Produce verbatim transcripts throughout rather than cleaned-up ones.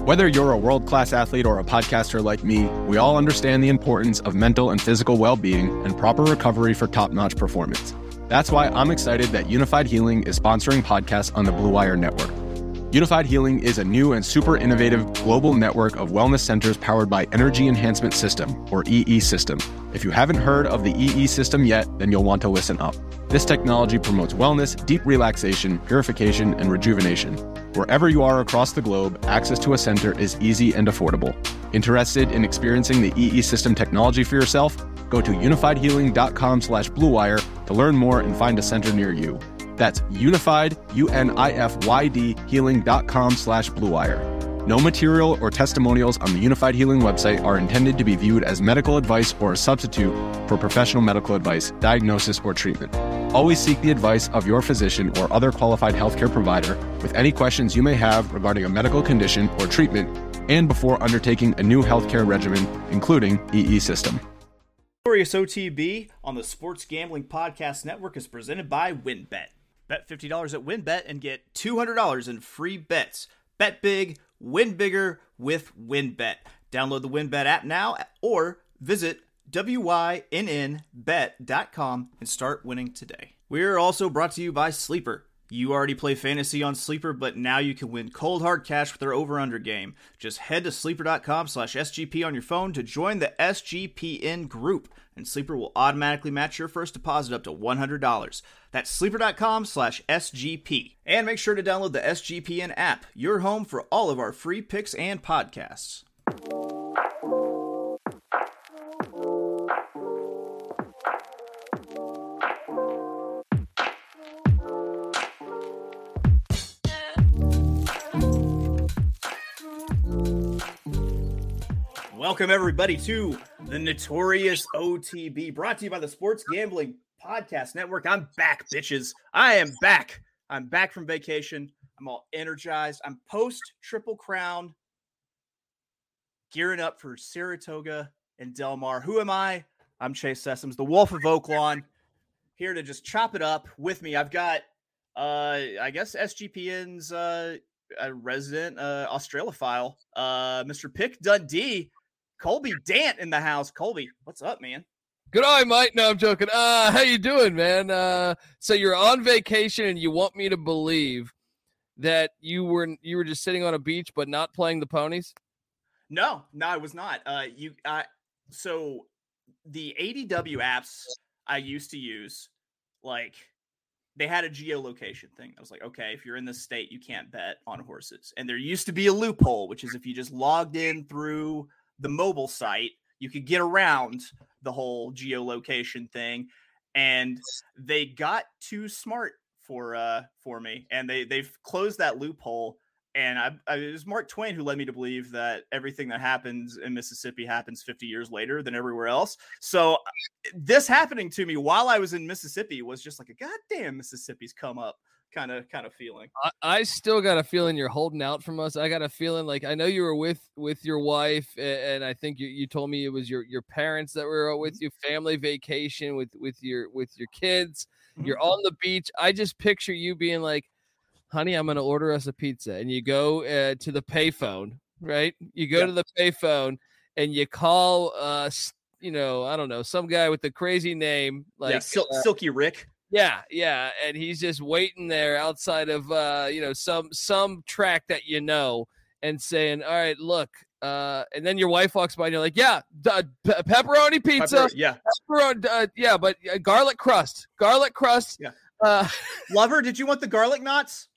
Whether you're a world-class athlete or a podcaster like me, we all understand the importance of mental and physical well-being and proper recovery for top-notch performance. That's why I'm excited that Unified Healing is sponsoring podcasts on the Blue Wire Network. Unified Healing is a new and super innovative global network of wellness centers powered by Energy Enhancement System, or E E System. If you haven't heard of the E E System yet, then you'll want to listen up. This technology promotes wellness, deep relaxation, purification, and rejuvenation. Wherever you are across the globe, access to a center is easy and affordable. Interested in experiencing the E E System technology for yourself? Go to unified healing dot com slash blue wire to learn more and find a center near you. That's unified, U N I F Y D, healing dot com slash blue wire. No material or testimonials on the Unified Healing website are intended to be viewed as medical advice or a substitute for professional medical advice, diagnosis, or treatment. Always seek the advice of your physician or other qualified healthcare provider with any questions you may have regarding a medical condition or treatment and before undertaking a new healthcare regimen, including E E System. Notorious O T B on the Sports Gambling Podcast Network is presented by WynnBET. Bet fifty dollars at WynnBET and get two hundred dollars in free bets. Bet big, win bigger with WynnBET. Download the WynnBET app now or visit W Y N N bet dot com and start winning today. We're also brought to you by Sleeper. You already play fantasy on Sleeper, but now you can win cold hard cash with their over-under game. Just head to sleeper dot com slash S G P on your phone to join the S G P N group, and Sleeper will automatically match your first deposit up to one hundred dollars. That's sleeper dot com slash S G P. And make sure to download the S G P N app, your home for all of our free picks and podcasts. Welcome, everybody, to the Notorious O T B, brought to you by the Sports Gambling Podcast Network. I'm back, bitches. I am back. I'm back from vacation. I'm all energized. I'm post-Triple Crown, gearing up for Saratoga and Del Mar. Who am I? I'm Chase Sessoms, the Wolf of Oaklawn, here to just chop it up with me. I've got, uh, I guess, S G P N's uh, a resident uh, Australophile, uh, Mister Pick Dundee, Colby Dant in the house. Colby, what's up, man? Good eye, Mike. No, I'm joking. Uh, how you doing, man? Uh, so you're on vacation and you want me to believe that you were you were just sitting on a beach but not playing the ponies? No, no, I was not. Uh, you, uh, so the A D W apps I used to use, like, they had a geolocation thing. I was like, okay, if you're in this state, you can't bet on horses. And there used to be a loophole, which is if you just logged in through the mobile site, you could get around the whole geolocation thing. And they got too smart for uh for me, and they they've closed that loophole. And I, I it was Mark Twain who led me to believe that everything that happens in Mississippi happens fifty years later than everywhere else. So this happening to me while I was in Mississippi was just like a goddamn Mississippi's come up kind of kind of feeling. I, I still got a feeling you're holding out from us. I got a feeling like I know you were with with your wife, and I think you, you told me it was your your parents that were with you, family vacation with with your with your kids. Mm-hmm. You're on the beach. I just picture you being like, honey, I'm going to order us a pizza. And you go uh, to the payphone, right? You go yeah. to the payphone and you call, uh, you know, I don't know, some guy with the crazy name. like yeah, Sil- uh, Silky Rick. Yeah, yeah. And he's just waiting there outside of, uh, you know, some some track that you know, and saying, all right, look. Uh, and then your wife walks by and you're like, yeah, uh, pe- pepperoni pizza. Pepper- yeah. Pepperoni, uh, yeah, but uh, garlic crust. Garlic crust. Yeah. Uh, Lover, did you want the garlic knots?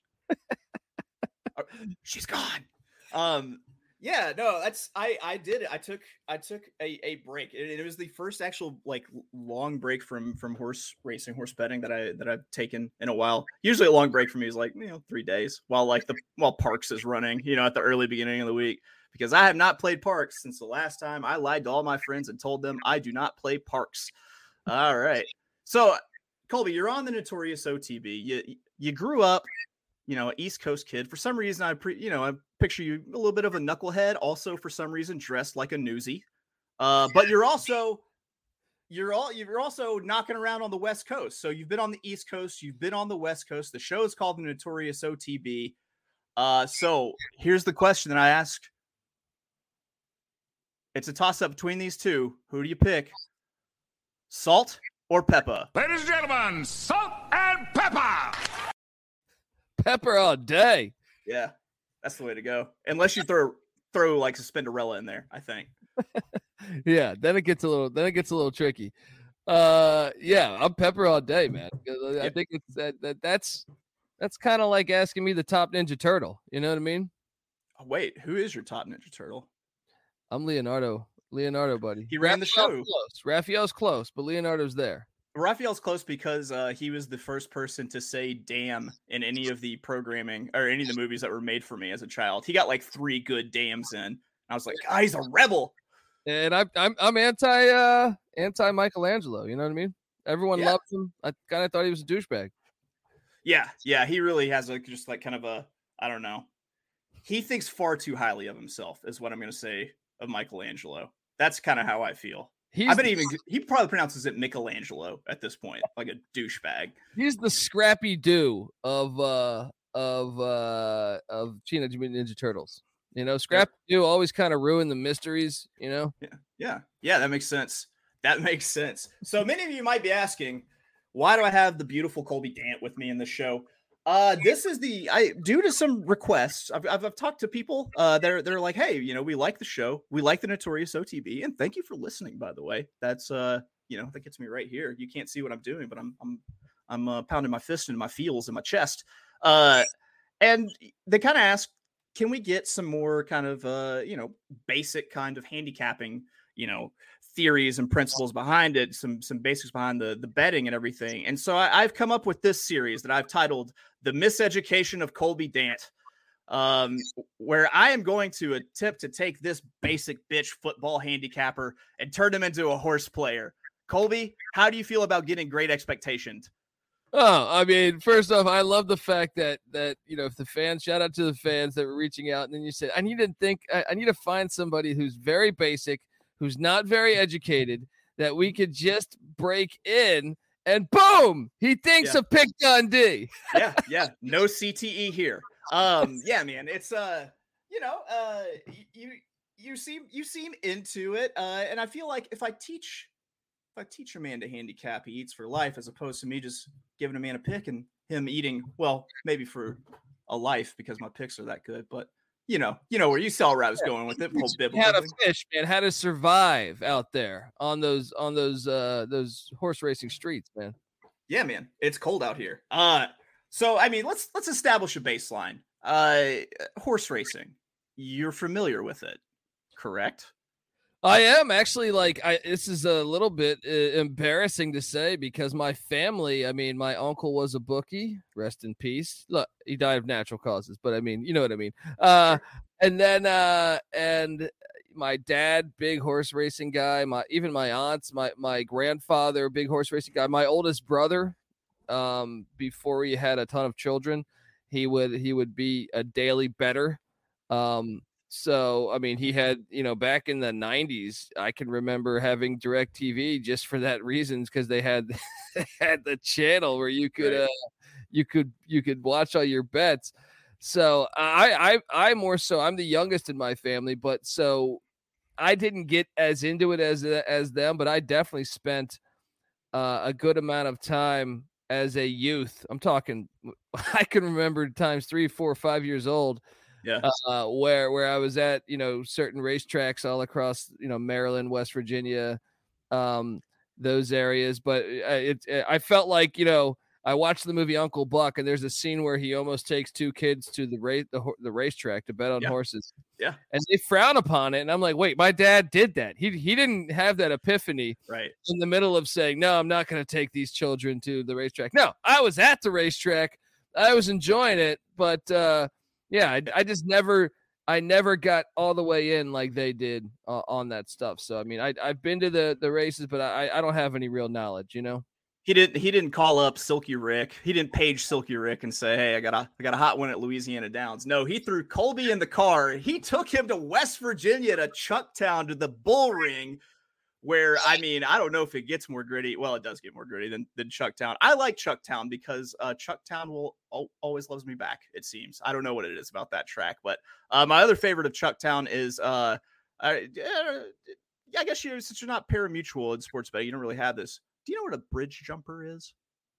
She's gone. Um, yeah, no, that's I. I did it. I took I took a, a break. It, it was the first actual like long break from from horse racing, horse betting that I that I've taken in a while. Usually, a long break for me is like you know three days while like the while Parks is running. You know, at the early beginning of the week, because I have not played Parks since the last time I lied to all my friends and told them I do not play Parks. All right, so Colby, you're on the Notorious O T B. You you grew up, you know, East Coast kid. For some reason, I pre, you know, I picture you a little bit of a knucklehead. Also, for some reason, dressed like a newsie. Uh, but you're also, you're all, you're also knocking around on the West Coast. So you've been on the East Coast, you've been on the West Coast. The show is called the Notorious O T B. Uh, so here's the question that I ask It's a toss-up between these two. Who do you pick? Salt or pepper? Ladies and gentlemen, salt and pepper. Pepper all day. Yeah, that's the way to go. Unless you throw throw like a Spinderella in there, I think. Yeah, then it gets a little then it gets a little tricky. Uh, yeah, I'm pepper all day, man. I Yeah. think it's that, that that's that's kind of like asking me the top Ninja Turtle. You know what I mean? Oh, wait, who is your top Ninja Turtle? I'm Leonardo. Leonardo, buddy. He ran the Raphael's show. Close. Raphael's close, but Leonardo's there. Raphael's close because uh, he was the first person to say damn in any of the programming or any of the movies that were made for me as a child. He got like three good damns in. I was like, God, he's a rebel. And I'm I'm I'm anti uh anti Michelangelo. You know what I mean? Everyone Yeah. loves him. I kind of thought he was a douchebag. Yeah, yeah, he really has like just like kind of a, I don't know. He thinks far too highly of himself is what I'm going to say of Michelangelo. That's kind of how I feel. He's I bet the, even he probably pronounces it Michelangelo at this point, like a douchebag. he's the Scrappy Doo of uh of uh of Teenage Mutant Ninja Turtles. You know, Scrappy Doo always kind of ruined the mysteries. You know. Yeah, yeah, yeah. That makes sense. That makes sense. So many of you might be asking, why do I have the beautiful Colby Dant with me in this show? Uh, this is the I due to some requests. I've, I've, I've talked to people. Uh, they're they're like, hey, you know, we like the show, we like the Notorious O T B, and thank you for listening. By the way, that's uh, you know, that gets me right here. You can't see what I'm doing, but I'm I'm I'm uh, pounding my fist into my feels in my chest. Uh, and they kind of asked, can we get some more kind of uh, you know, basic kind of handicapping, you know, theories and principles behind it, some some basics behind the the betting and everything. And so I, I've come up with this series that I've titled "The Miseducation of Colby Dant," um, where I am going to attempt to take this basic bitch football handicapper and turn him into a horse player. Colby, how do you feel about getting Great Expectations? Oh, I mean, first off, I love the fact that that you know, if the fans, shout out to the fans that were reaching out, and then you said, I need to think, I, I need to find somebody who's very basic, who's not very educated, that we could just break in, and boom, he thinks Yeah. of Pick Dundee. yeah, yeah, no C T E here. Um, yeah, man, it's uh, you know, uh, you you seem you seem into it, uh, and I feel like if I teach. If I teach a man to handicap, he eats for life, as opposed to me just giving a man a pick and him eating, well, maybe for a life because my picks are that good. But you know, you know where you saw where I was going with it. Whole biblical How to thing. fish, man, how to survive out there on those on those uh those horse racing streets, man. Yeah, man, it's cold out here. Uh, so I mean, let's let's establish a baseline. Uh, horse racing, you're familiar with it, correct? I am actually like I this is a little bit uh, embarrassing to say because my family, I mean, my uncle was a bookie, rest in peace. Look, he died of natural causes, but I mean, you know what I mean. Uh and then uh and my dad, big horse racing guy, my even my aunts, my my grandfather, big horse racing guy, my oldest brother, um before he had a ton of children, he would he would be a daily bettor. Um So, I mean, he had, you know, back in the nineties, I can remember having DirecTV just for that reason, because they had they had the channel where you could Right. uh, you could you could watch all your bets. So I I I more so I'm the youngest in my family, but so I didn't get as into it as as them, but I definitely spent uh, a good amount of time as a youth. I'm talking, I can remember times three, four, five years old. Yeah. Uh, where where I was at, you know, certain racetracks all across, you know, Maryland, West Virginia, um, those areas. But it, it, I felt like, you know, I watched the movie Uncle Buck, and there's a scene where he almost takes two kids to the race the, the racetrack to bet on Yeah. horses. Yeah. And they frown upon it, and I'm like, wait, my dad did that. He he didn't have that epiphany Right. in the middle of saying, no, I'm not going to take these children to the racetrack. No, I was at the racetrack. I was enjoying it, but uh, yeah, I, I just never, I never got all the way in like they did uh, on that stuff. So, I mean, I, I've been to the, the races, but I, I don't have any real knowledge, you know? He didn't. He didn't call up Silky Rick. He didn't page Silky Rick and say, "Hey, I got a, I got a hot one at Louisiana Downs." No, he threw Colby in the car. He took him to West Virginia to Chucktown to the bull ring, where I mean, I don't know if it gets more gritty. Well, it does get more gritty than than Chucktown. I like Chucktown because uh, Chucktown will al- always loves me back. It seems. I don't know what it is about that track, but uh, my other favorite of Chucktown is uh, Uh, I guess you since you're not pari-mutuel in sports betting, you don't really have this. Do you know what a bridge jumper is?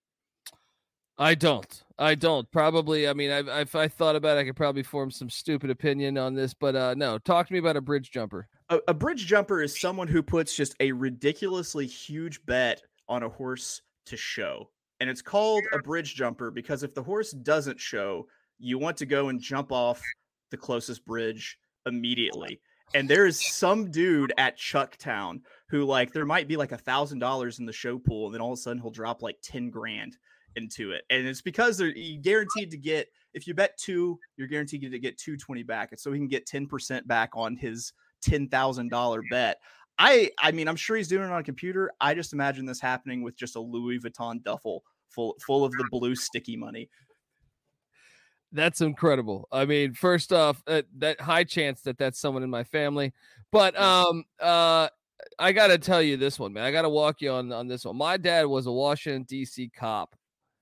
I don't. I don't. Probably. I mean, I've, if I thought about it, I could probably form some stupid opinion on this, but uh, no. Talk to me about a bridge jumper. A, a bridge jumper is someone who puts just a ridiculously huge bet on a horse to show. And it's called a bridge jumper because if the horse doesn't show, you want to go and jump off the closest bridge immediately. And there is some dude at Chucktown who, like, there might be like a thousand dollars in the show pool, and then all of a sudden he'll drop like ten grand into it. And it's because they're guaranteed to get, if you bet two, you're guaranteed to get two twenty back. And so he can get ten percent back on his ten thousand dollars bet. I, I mean, I'm sure he's doing it on a computer. I just imagine this happening with just a Louis Vuitton duffel full, full of the blue sticky money. That's incredible. I mean, first off, uh, that high chance that that's someone in my family, but um, uh, I got to tell you this one, man. I got to walk you on, on this one. My dad was a Washington, D C cop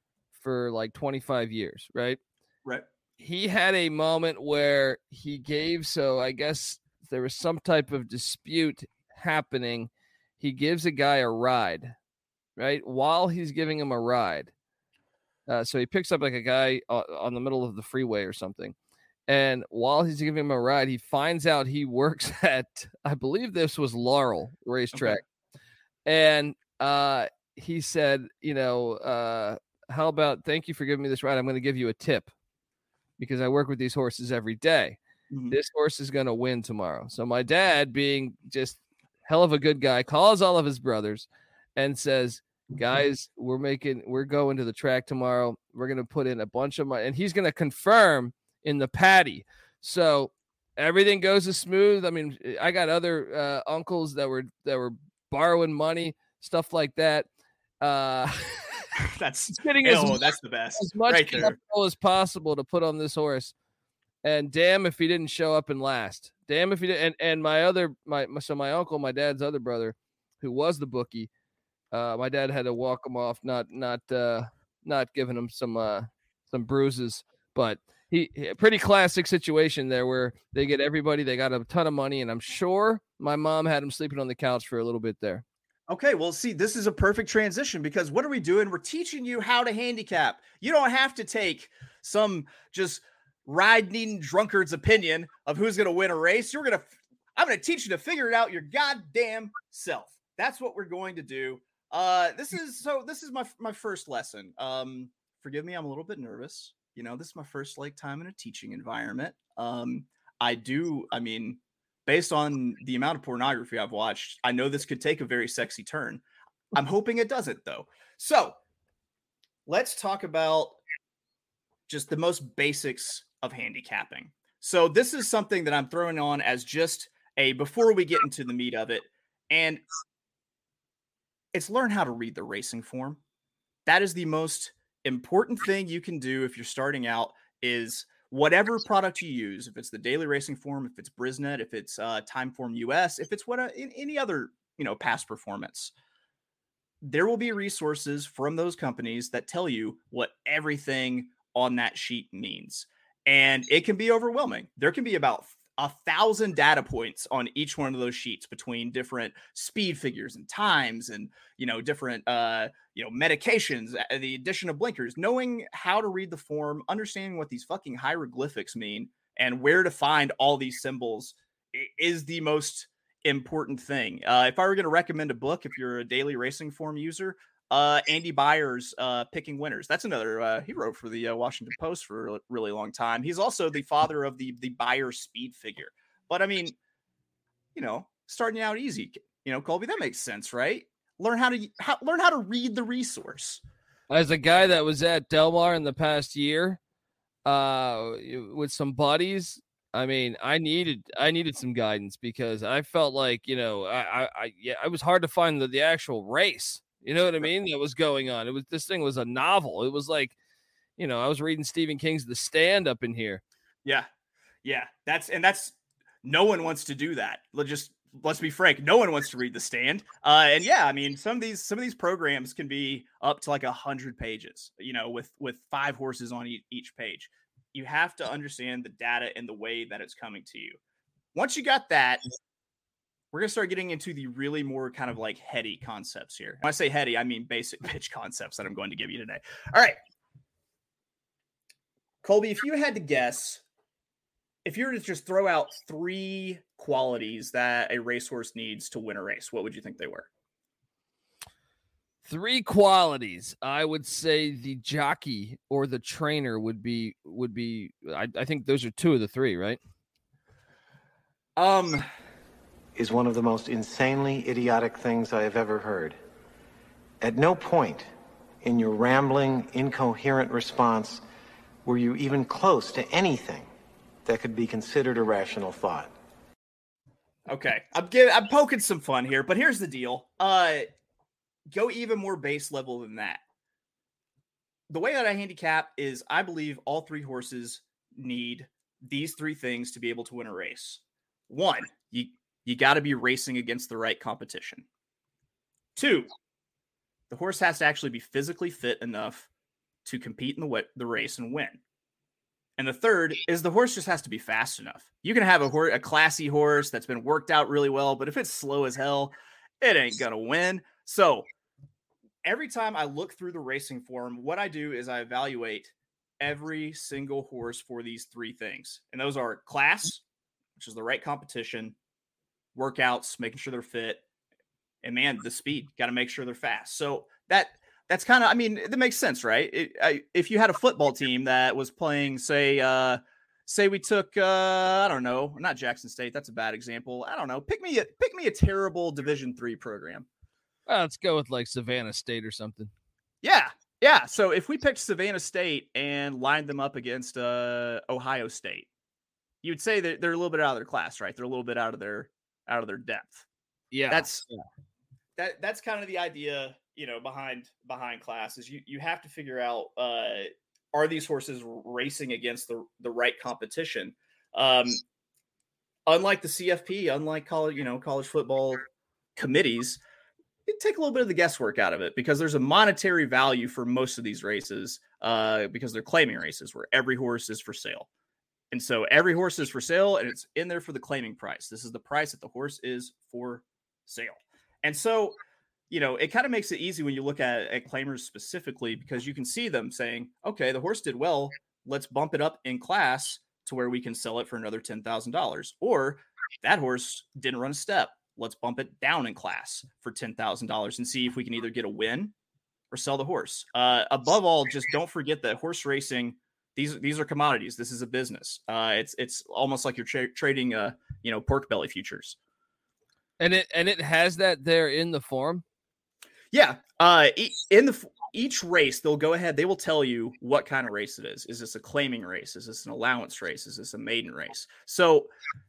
for like twenty-five years, right? Right. He had a moment where he gave, so I guess there was some type of dispute happening. He gives a guy a ride, right? While he's giving him a ride. Uh, so he picks up like a guy uh, on the middle of the freeway or something. And while he's giving him a ride, he finds out he works at, I believe this was Laurel Racetrack. Okay. And uh, he said, you know, uh, how about, thank you for giving me this ride. I'm going to give you a tip because I work with these horses every day. Mm-hmm. This horse is going to win tomorrow. So my dad, being just hell of a good guy, calls all of his brothers and says, guys, we're making, we're going to the track tomorrow. We're going to put in a bunch of money, and he's going to confirm in the paddy. So everything goes as smooth. I mean, I got other uh, uncles that were, that were borrowing money, stuff like that. Uh, that's getting oh, as, that's the best. As much right capital as possible to put on this horse. And damn if he didn't show up and last. Damn if he did. And, and my other, my, my so my uncle, my dad's other brother, who was the bookie, Uh, my dad had to walk him off, not not uh, not giving him some uh, some bruises, but he, he pretty classic situation there where they get everybody, they got a ton of money, and I'm sure my mom had him sleeping on the couch for a little bit there. Okay, well, see, this is a perfect transition because what are we doing? We're teaching you how to handicap. You don't have to take some just ride-needing drunkard's opinion of who's going to win a race. You're going to, I'm going to teach you to figure it out your goddamn self. That's what we're going to do. Uh, this is so. This is my my first lesson. Um, forgive me, I'm a little bit nervous. You know, this is my first like time in a teaching environment. Um, I do. I mean, based on the amount of pornography I've watched, I know this could take a very sexy turn. I'm hoping it doesn't, though. So, let's talk about just the most basics of handicapping. So, this is something that I'm throwing on as just a before we get into the meat of it, and it's learn how to read the racing form. That is the most important thing you can do if you're starting out is whatever product you use, if it's the daily racing form, if it's Brisnet, if it's uh, Timeform U S, if it's what a, in any other, you know, past performance, there will be resources from those companies that tell you what everything on that sheet means. And it can be overwhelming. There can be about a thousand data points on each one of those sheets between different speed figures and times and, you know, different, uh, you know, medications, the addition of blinkers, knowing how to read the form, understanding what these fucking hieroglyphics mean and where to find all these symbols is the most important thing. Uh, if I were going to recommend a book, if you're a daily racing form user, uh, Andy Byers, uh, Picking Winners. That's another, uh, he wrote for the uh, Washington Post for a really long time. He's also the father of the, the Byers speed figure. But I mean, you know, starting out easy, you know, Colby, that makes sense, right? Learn how to, how, learn how to read the resource. As a guy that was at Del Mar in the past year, uh, with some buddies, I mean, I needed, I needed some guidance because I felt like, you know, I, I, I yeah, it was hard to find the, the actual race. You know what I mean? That was going on. It was, this thing was a novel. It was like, you know, I was reading Stephen King's The Stand up in here. Yeah. Yeah. That's, and that's, no one wants to do that. Let's just, let's be frank. No one wants to read The Stand. Uh, and yeah, I mean, some of these, some of these programs can be up to like a hundred pages, you know, with, with five horses on each, each page. You have to understand the data and the way that it's coming to you. Once you got that, we're going to start getting into the really more kind of like heady concepts here. When I say heady, I mean basic pitch concepts that I'm going to give you today. All right. Colby, if you had to guess, if you were to just throw out three qualities that a racehorse needs to win a race, what would you think they were? Three qualities. I would say the jockey or the trainer would be, would be, I, I think those are two of the three, right? Um, is one of the most insanely idiotic things I have ever heard. At no point in your rambling, incoherent response were you even close to anything that could be considered a rational thought. Okay, I'm giving, I'm poking some fun here, but here's the deal. Uh, go even more base level than that. The way that I handicap is I believe all three horses need these three things to be able to win a race. One, you You got to be racing against the right competition. Two, the horse has to actually be physically fit enough to compete in the the race and win. And the third is the horse just has to be fast enough. You can have a, horse, a classy horse that's been worked out really well, but if it's slow as hell, it ain't going to win. So every time I look through the racing form, what I do is I evaluate every single horse for these three things. And those are class, which is the right competition, workouts, making sure they're fit, and man, the speed, got to make sure they're fast. So that that's kind of, I mean, that makes sense, right? It, I, if you had a football team that was playing, say, uh, say we took, uh, I don't know, not Jackson State, that's a bad example. I don't know. Pick me, a, pick me a terrible Division three program. Well, let's go with like Savannah State or something. Yeah, yeah. So if we picked Savannah State and lined them up against uh, Ohio State, you would say that they're a little bit out of their class, right? They're a little bit out of their out of their depth. Yeah, that's yeah. that that's kind of the idea, you know, behind behind class is you you have to figure out uh, are these horses racing against the the right competition? Um, unlike the C F P, unlike college, you know, college football committees, it take a little bit of the guesswork out of it because there's a monetary value for most of these races uh, because they're claiming races where every horse is for sale. And so every horse is for sale and it's in there for the claiming price. This is the price that the horse is for sale. And so, you know, it kind of makes it easy when you look at, at claimers specifically because you can see them saying, okay, the horse did well. Let's bump it up in class to where we can sell it for another ten thousand dollars. Or that horse didn't run a step. Let's bump it down in class for ten thousand dollars and see if we can either get a win or sell the horse. Uh, above all, just don't forget that horse racing, These these are commodities. This is a business. Uh, it's it's almost like you're tra- trading, uh, you know, pork belly futures. And it and it has that there in the form. Yeah. Uh, in the each race, they'll go ahead. They will tell you what kind of race it is. Is this a claiming race? Is this an allowance race? Is this a maiden race? So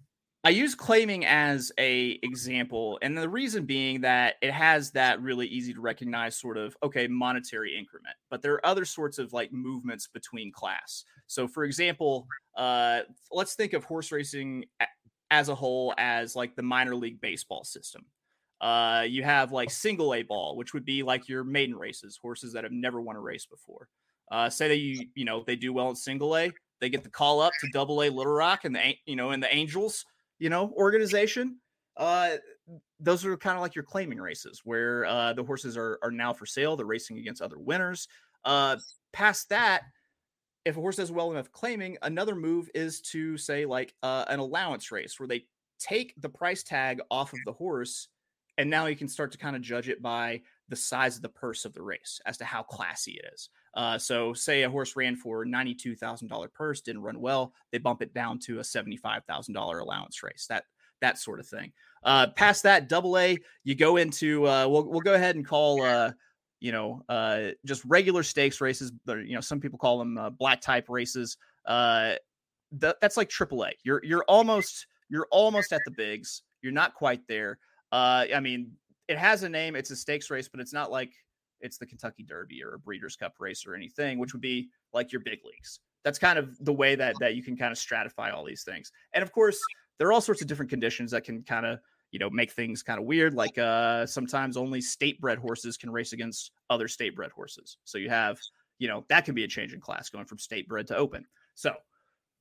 I use claiming as a example, and the reason being that it has that really easy to recognize sort of, okay, monetary increment, but there are other sorts of like movements between class. So for example, uh, let's think of horse racing as a whole as like the minor league baseball system. Uh, you have like single A ball, which would be like your maiden races, horses that have never won a race before. Uh, say that you, you know, they do well in single A, they get the call up to double A Little Rock and the, you know, in the Angels, you know, organization. Uh, those are kind of like your claiming races where uh, the horses are, are now for sale. They're racing against other winners. Uh, past that, if a horse does well enough claiming, another move is to say like uh, an allowance race where they take the price tag off of the horse. And now you can start to kind of judge it by the size of the purse of the race as to how classy it is. Uh, so say a horse ran for ninety-two thousand dollars purse, didn't run well. They bump it down to a seventy-five thousand dollars allowance race, that that sort of thing. Uh, past that, double A, you go into, uh, we'll, we'll go ahead and call, uh, you know, uh, just regular stakes races. You know, some people call them uh, black type races. Uh, th- that's like triple A. You're, you're almost, you're almost at the bigs. You're not quite there. Uh, I mean, it has a name. It's a stakes race, but it's not like it's the Kentucky Derby or a Breeders' Cup race or anything, which would be like your big leagues. That's kind of the way that that you can kind of stratify all these things. And of course, there are all sorts of different conditions that can kind of, you know, make things kind of weird. Like uh, sometimes only state-bred horses can race against other state-bred horses. So you have, you know, that can be a change in class going from state-bred to open. So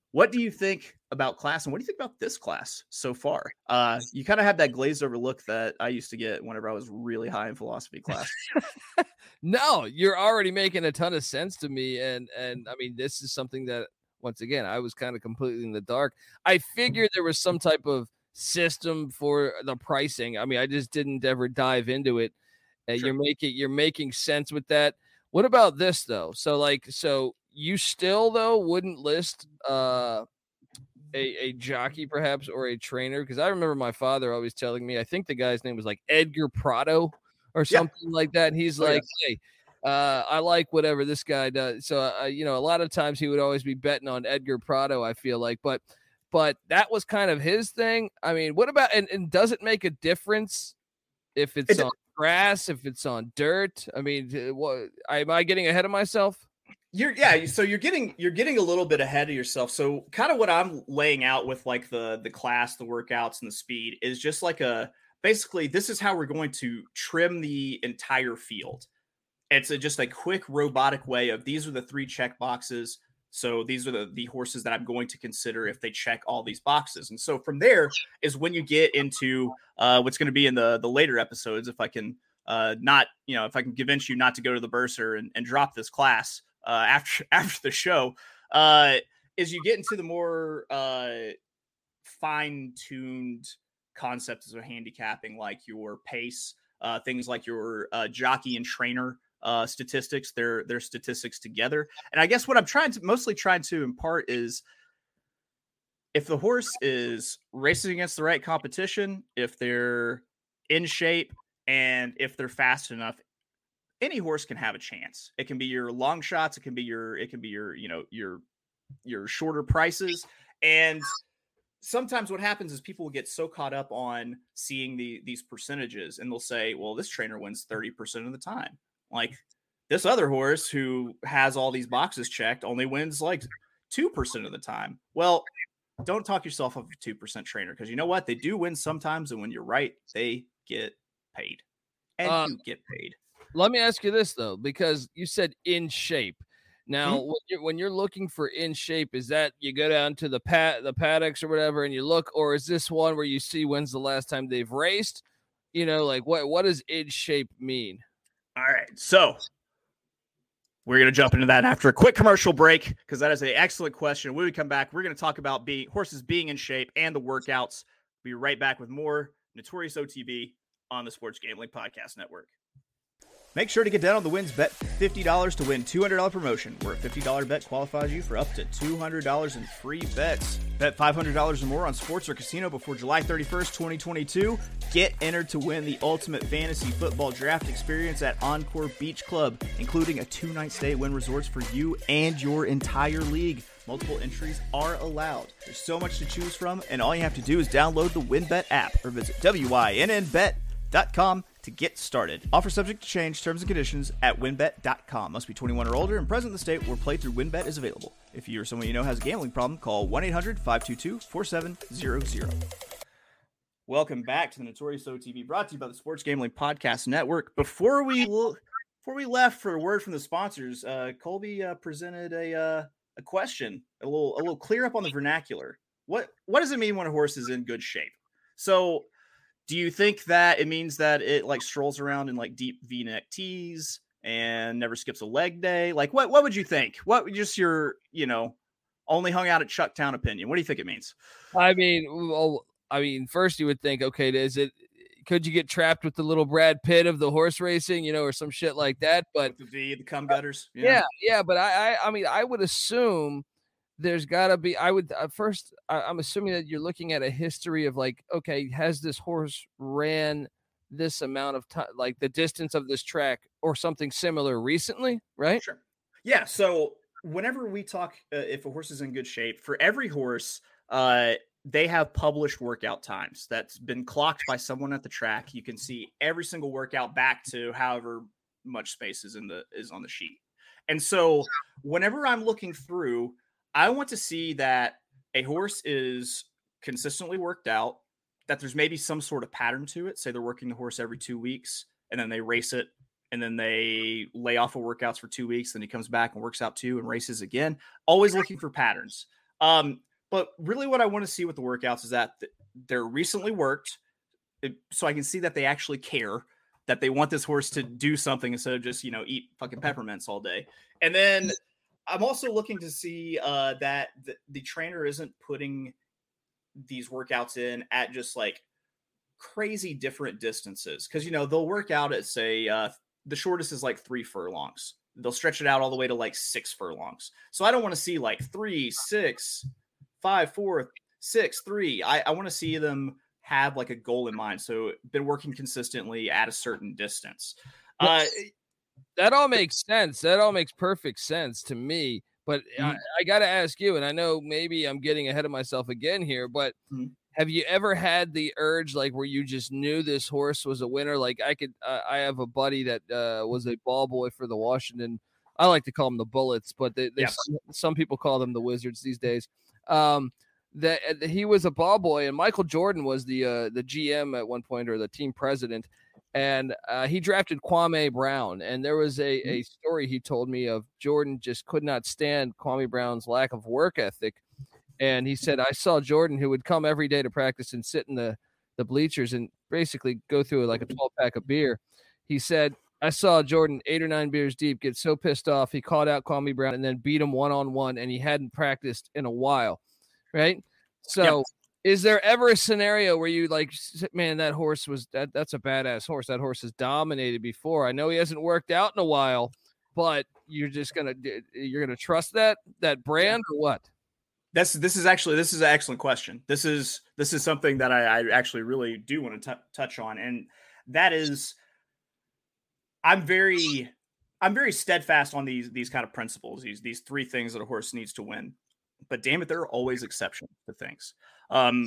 What do you think about class, and what do you think about this class so far? Uh, you kind of had that glazed over look that I used to get whenever I was really high in philosophy class. No, you're already making a ton of sense to me. And, and I mean, this is something that, once again, I was kind of completely in the dark. I figured there was some type of system for the pricing. I mean, I just didn't ever dive into it. Uh, Sure. You're making, you're making sense with that. What about this though? So like, so you still though wouldn't list, uh, a, a jockey perhaps, or a trainer? Because I remember my father always telling me, I think the guy's name was like Edgar Prado or Yeah. something like that. And he's Oh, like, yeah. hey, uh, I like whatever this guy does. So, uh, you know, a lot of times he would always be betting on Edgar Prado, I feel like, but, but that was kind of his thing. I mean, what about, and, and does it make a difference if it's It- on grass, if it's on dirt? I mean, uh, what, am I getting ahead of myself? You're yeah, so you're getting you're getting a little bit ahead of yourself. So kind of what I'm laying out with like the the class, the workouts, and the speed is just like a basically this is how we're going to trim the entire field. It's a, just a quick robotic way of these are the three check boxes. So these are the the horses that I'm going to consider if they check all these boxes. And so from there is when you get into uh, what's going to be in the the later episodes. If I can uh, not you know if I can convince you not to go to the bursar and, and drop this class. Uh, after after the show, uh, is you get into the more uh, fine-tuned concepts of handicapping, like your pace, uh, things like your uh, jockey and trainer uh, statistics, their their statistics together. And I guess what I'm trying to mostly trying to impart is if the horse is racing against the right competition, if they're in shape, and if they're fast enough. Any horse can have a chance. It can be your long shots. It can be your, it can be your, you know, your, your shorter prices. And sometimes what happens is people will get so caught up on seeing the, these percentages and they'll say, well, this trainer wins thirty percent of the time. Like this other horse who has all these boxes checked only wins like two percent of the time. Well, don't talk yourself off a two percent trainer. Cause you know what? They do win sometimes. And when you're right, they get paid and Uh, you get paid. Let me ask you this though, because you said in shape. Now, Mhm. when, you're, when you're looking for in shape, is that you go down to the pat the paddocks or whatever and you look, or is this one where you see when's the last time they've raced? You know, like what what does in shape mean? All right. So we're going to jump into that after a quick commercial break because that is an excellent question. When we come back, we're going to talk about being horses being in shape and the workouts. We'll be right back with more Notorious O T B on the Sports Gambling Podcast Network. Make sure to get down on the Wins Bet fifty dollars to win two hundred dollars promotion, where a fifty dollars bet qualifies you for up to two hundred dollars in free bets. Bet five hundred dollars or more on sports or casino before July thirty-first, twenty twenty-two. Get entered to win the ultimate fantasy football draft experience at Encore Beach Club, including a two-night stay at Wynn Resorts for you and your entire league. Multiple entries are allowed. There's so much to choose from, and all you have to do is download the WynnBet app or visit W Y N N bet dot com to get started. Offer subject to change. Terms and conditions at win bet dot com. Must be twenty-one or older and present in the state where play through WynnBet is available. If you or someone you know has a gambling problem, call one eight hundred five two two four seven zero zero. Welcome back to the Notorious O T B, brought to you by the Sports Gambling Podcast Network. Before we before we left for a word from the sponsors, uh, Colby uh, presented a uh, a question, a little a little clear up on the vernacular. What what does it mean when a horse is in good shape? So, do you think that it means that it like strolls around in like deep V-neck tees and never skips a leg day? Like, what what would you think? What would just your you know only hung out at Chucktown opinion? What do you think it means? I mean, well, I mean, first you would think, okay, is it? Could you get trapped with the little Brad Pitt of the horse racing, you know, or some shit like that? But With the V, the cum gutters. you yeah, know? yeah. But I, I, I mean, I would assume there's got to be. I would uh, first. I, I'm assuming that you're looking at a history of like, okay, has this horse ran this amount of time, like the distance of this track, or something similar recently, right? Sure. Yeah. So whenever we talk, uh, if a horse is in good shape, for every horse, uh, they have published workout times that's been clocked by someone at the track. You can see every single workout back to however much space is in the is on the sheet. And so whenever I'm looking through, I want to see that a horse is consistently worked out, that there's maybe some sort of pattern to it. Say they're working the horse every two weeks and then they race it. And then they lay off of workouts for two weeks. Then he comes back and works out two and races again. Always looking for patterns. Um, but really what I want to see with the workouts is that they're recently worked, so I can see that they actually care, that they want this horse to do something instead of just, you know, eat fucking peppermints all day. And then I'm also looking to see uh, that the, the trainer isn't putting these workouts in at just like crazy different distances. Cause you know, they'll work out at say uh, the shortest is like three furlongs. They'll stretch it out all the way to like six furlongs. So I don't want to see like three, six, five, four, six, three. I, I want to see them have like a goal in mind. So been working consistently at a certain distance. Uh, that all makes sense. That all makes perfect sense to me. But mm-hmm. I, I got to ask you, and I know maybe I'm getting ahead of myself again here, but mm-hmm. have you ever had the urge, like where you just knew this horse was a winner? Like I could, uh, I have a buddy that uh, was a ball boy for the Washington. I like to call them the Bullets, but they, they, yeah. some, some people call them the Wizards these days. Um, that he was a ball boy, and Michael Jordan was the uh, the G M at one point, or the team president, and uh, he drafted Kwame Brown. And there was a, a story he told me of Jordan just could not stand Kwame Brown's lack of work ethic. And he said, I saw Jordan, who would come every day to practice and sit in the, the bleachers and basically go through like a twelve pack of beer. He said, I saw Jordan eight or nine beers deep, get so pissed off. He called out Kwame Brown and then beat him one-on-one, and he hadn't practiced in a while. Right. So yep. Is there ever a scenario where you like, man, that horse was that that's a badass horse. That horse has dominated before. I know he hasn't worked out in a while, but you're just going to, you're going to trust that, that brand or what? That's, this is actually, this is an excellent question. This is, this is something that I, I actually really do want to t- touch on. And that is, I'm very, I'm very steadfast on these, these kind of principles, these, these three things that a horse needs to win. But damn it, there are always exceptions to things. Um,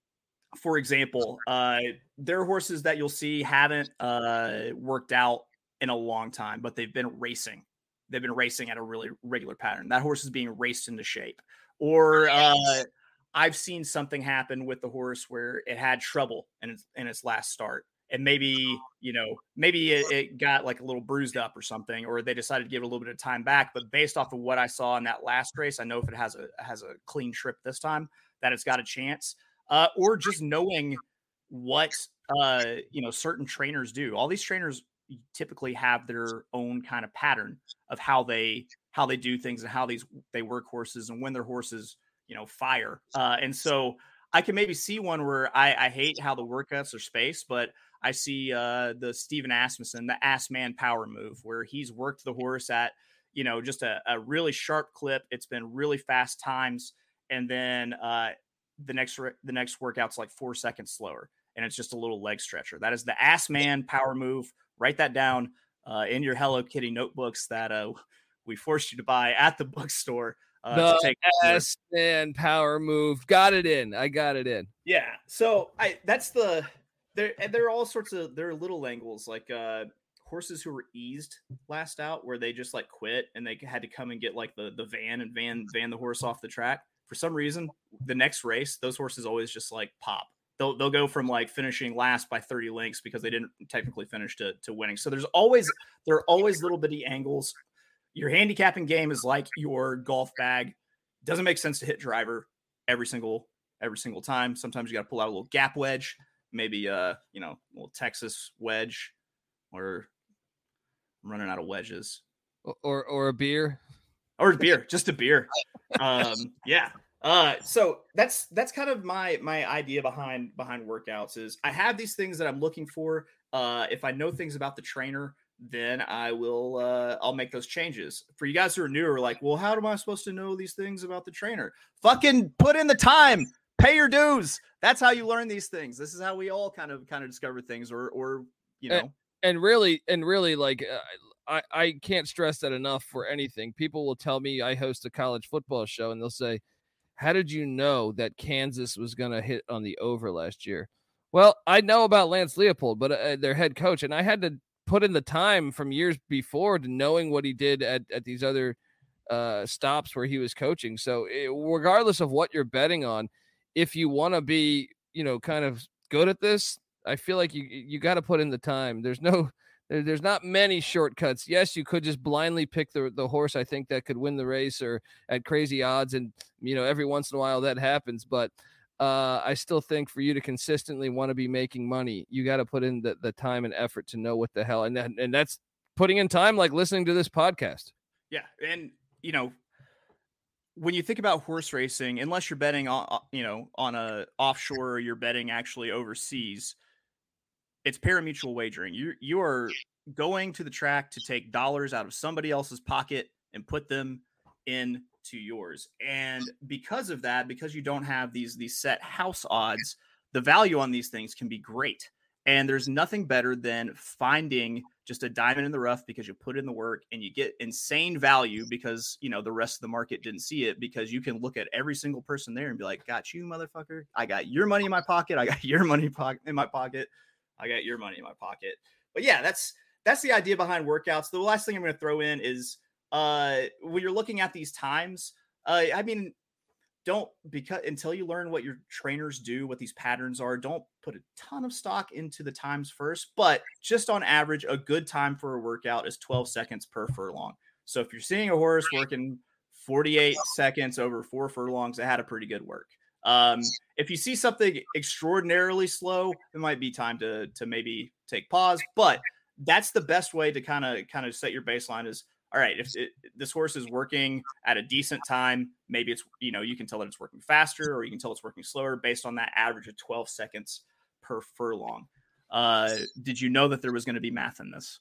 for example, uh, there are horses that you'll see haven't uh, worked out in a long time, but they've been racing. They've been racing at a really regular pattern. That horse is being raced into shape. Or uh, I've seen something happen with the horse where it had trouble in its, in its last start. And maybe, you know, maybe it, it got like a little bruised up or something, or they decided to give it a little bit of time back. But based off of what I saw in that last race, I know if it has a has a clean trip this time, that it's got a chance. Uh, or just knowing what, uh, you know, certain trainers do. All these trainers typically have their own kind of pattern of how they how they do things and how these they work horses and when their horses, you know, fire. Uh, and so I can maybe see one where I, I hate how the workouts are spaced, but I see uh, the Steven Asmussen, the ass man power move, where he's worked the horse at, you know, just a, a really sharp clip. It's been really fast times. And then uh, the next, the next workout's like four seconds slower. And it's just a little leg stretcher. That is the ass man power move. Write that down uh, in your Hello Kitty notebooks that uh, we forced you to buy at the bookstore. Uh, the to take ass man power move. Got it in. I got it in. Yeah. So I, that's the, there, there are all sorts of, there are little angles like uh, horses who were eased last out where they just like quit and they had to come and get like the, the van and van, van the horse off the track. For some reason, the next race, those horses always just like pop. They'll, they'll go from like finishing last by thirty lengths because they didn't technically finish to, to winning. So there's always, there are always little bitty angles. Your handicapping game is like your golf bag. Doesn't make sense to hit driver every single, every single time. Sometimes you got to pull out a little gap wedge, maybe, uh, you know, a little Texas wedge, or I'm running out of wedges, or, or a beer or a beer, just a beer. Um, yeah. Uh, so that's, that's kind of my, my idea behind, behind workouts is I have these things that I'm looking for. Uh, if I know things about the trainer, then I will, uh, I'll make those changes. For you guys who are newer, like, well, how am I supposed to know these things about the trainer? Fucking put in the time, pay your dues. That's how you learn these things. This is how we all kind of, kind of discover things or, or, you know, and, and really, and really like, uh, I, I can't stress that enough for anything. People will tell me I host a college football show and they'll say, how did you know that Kansas was going to hit on the over last year? Well, I know about Lance Leopold, but uh, their head coach, and I had to put in the time from years before to knowing what he did at, at these other uh, stops where he was coaching. So it, regardless of what you're betting on, if you want to be, you know, kind of good at this, I feel like you, you got to put in the time. There's no, There, there's not many shortcuts. Yes, you could just blindly pick the the horse I think that could win the race or at crazy odds, and you know every once in a while that happens. But uh, I still think for you to consistently want to be making money, you got to put in the, the time and effort to know what the hell, and that, and that's putting in time like listening to this podcast. Yeah, and you know, when you think about horse racing, unless you're betting on, you know, on a offshore, or you're betting actually overseas, it's pari-mutuel wagering. You you are going to the track to take dollars out of somebody else's pocket and put them into yours. And because of that, because you don't have these these set house odds, the value on these things can be great. And there's nothing better than finding just a diamond in the rough because you put in the work and you get insane value because, you know, the rest of the market didn't see it, because you can look at every single person there and be like, got you, motherfucker. I got your money in my pocket. I got your money in my pocket. I got your money in my pocket. But yeah, that's that's the idea behind workouts. The last thing I'm going to throw in is uh, when you're looking at these times, uh, I mean, don't because until you learn what your trainers do, what these patterns are, don't put a ton of stock into the times first. But just on average, a good time for a workout is twelve seconds per furlong. So if you're seeing a horse working forty-eight seconds over four furlongs, it had a pretty good work. Um, if you see something extraordinarily slow, it might be time to to maybe take pause. But that's the best way to kind of kind of set your baseline is, all right, if it, this horse is working at a decent time, maybe it's, you know, you can tell that it's working faster or you can tell it's working slower based on that average of twelve seconds per furlong. Uh, did you know that there was going to be math in this?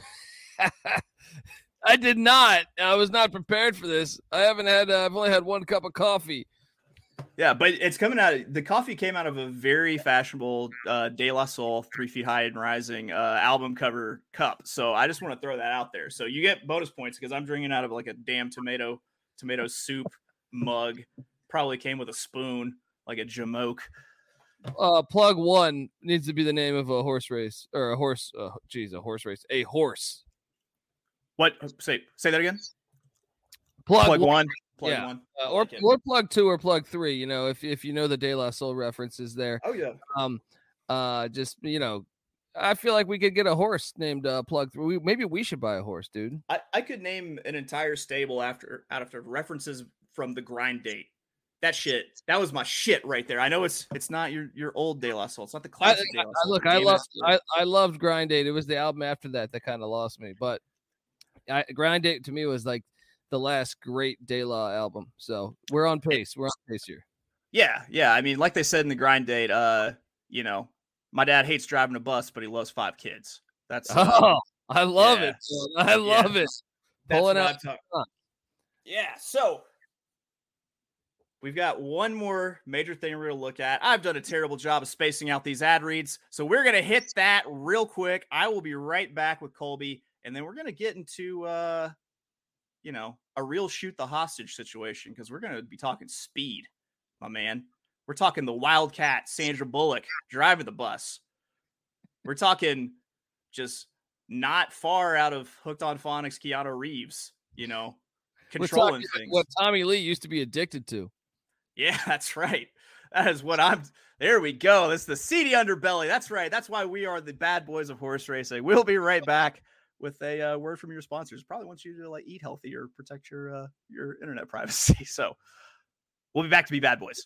I did not. I was not prepared for this. I haven't had, uh, I've only had one cup of coffee. Yeah, but it's coming out. The coffee came out of a very fashionable uh, De La Soul, Three Feet High and Rising uh, album cover cup. So I just want to throw that out there. So you get bonus points because I'm drinking out of like a damn tomato tomato soup mug. Probably came with a spoon, like a Jamoke. Uh, plug one needs to be the name of a horse race or a horse. Uh, geez, a horse race. A horse. What? Say say that again. Plug, plug one. one. Plug yeah. one. Uh, or, or plug two or plug three, you know, if if you know the De La Soul references there. Oh, yeah. Um, uh, just, you know, I feel like we could get a horse named uh, Plug three. Maybe we should buy a horse, dude. I, I could name an entire stable after out of references from the Grind Date. That shit, that was my shit right there. I know it's it's not your your old De La Soul. It's not the classic I, De La I, Soul. look, I loved I, I loved Grind Date. It was the album after that that kind of lost me. But I, Grind Date to me was like the last great De La album. So we're on pace. We're on pace here. Yeah, yeah. I mean, like they said in the Grind Date, uh, you know, my dad hates driving a bus, but he loves five kids. That's uh, oh, I love yeah. it. Man. I love yeah. it. That's Pulling out. Yeah. So we've got one more major thing we're going to look at. I've done a terrible job of spacing out these ad reads, so we're going to hit that real quick. I will be right back with Colby, and then we're going to get into, uh, you know, a real shoot the hostage situation because we're going to be talking speed, my man. We're talking the Wildcat, Sandra Bullock, driving the bus. We're talking just not far out of Hooked on Phonics, Keanu Reeves, you know, controlling things. What Tommy Lee used to be addicted to. Yeah, that's right. That is what I'm. There we go. That's the seedy underbelly. That's right. That's why we are the bad boys of horse racing. We'll be right back with a uh, word from your sponsors. Probably wants you to like eat healthy or protect your uh, your internet privacy. So we'll be back to be bad boys.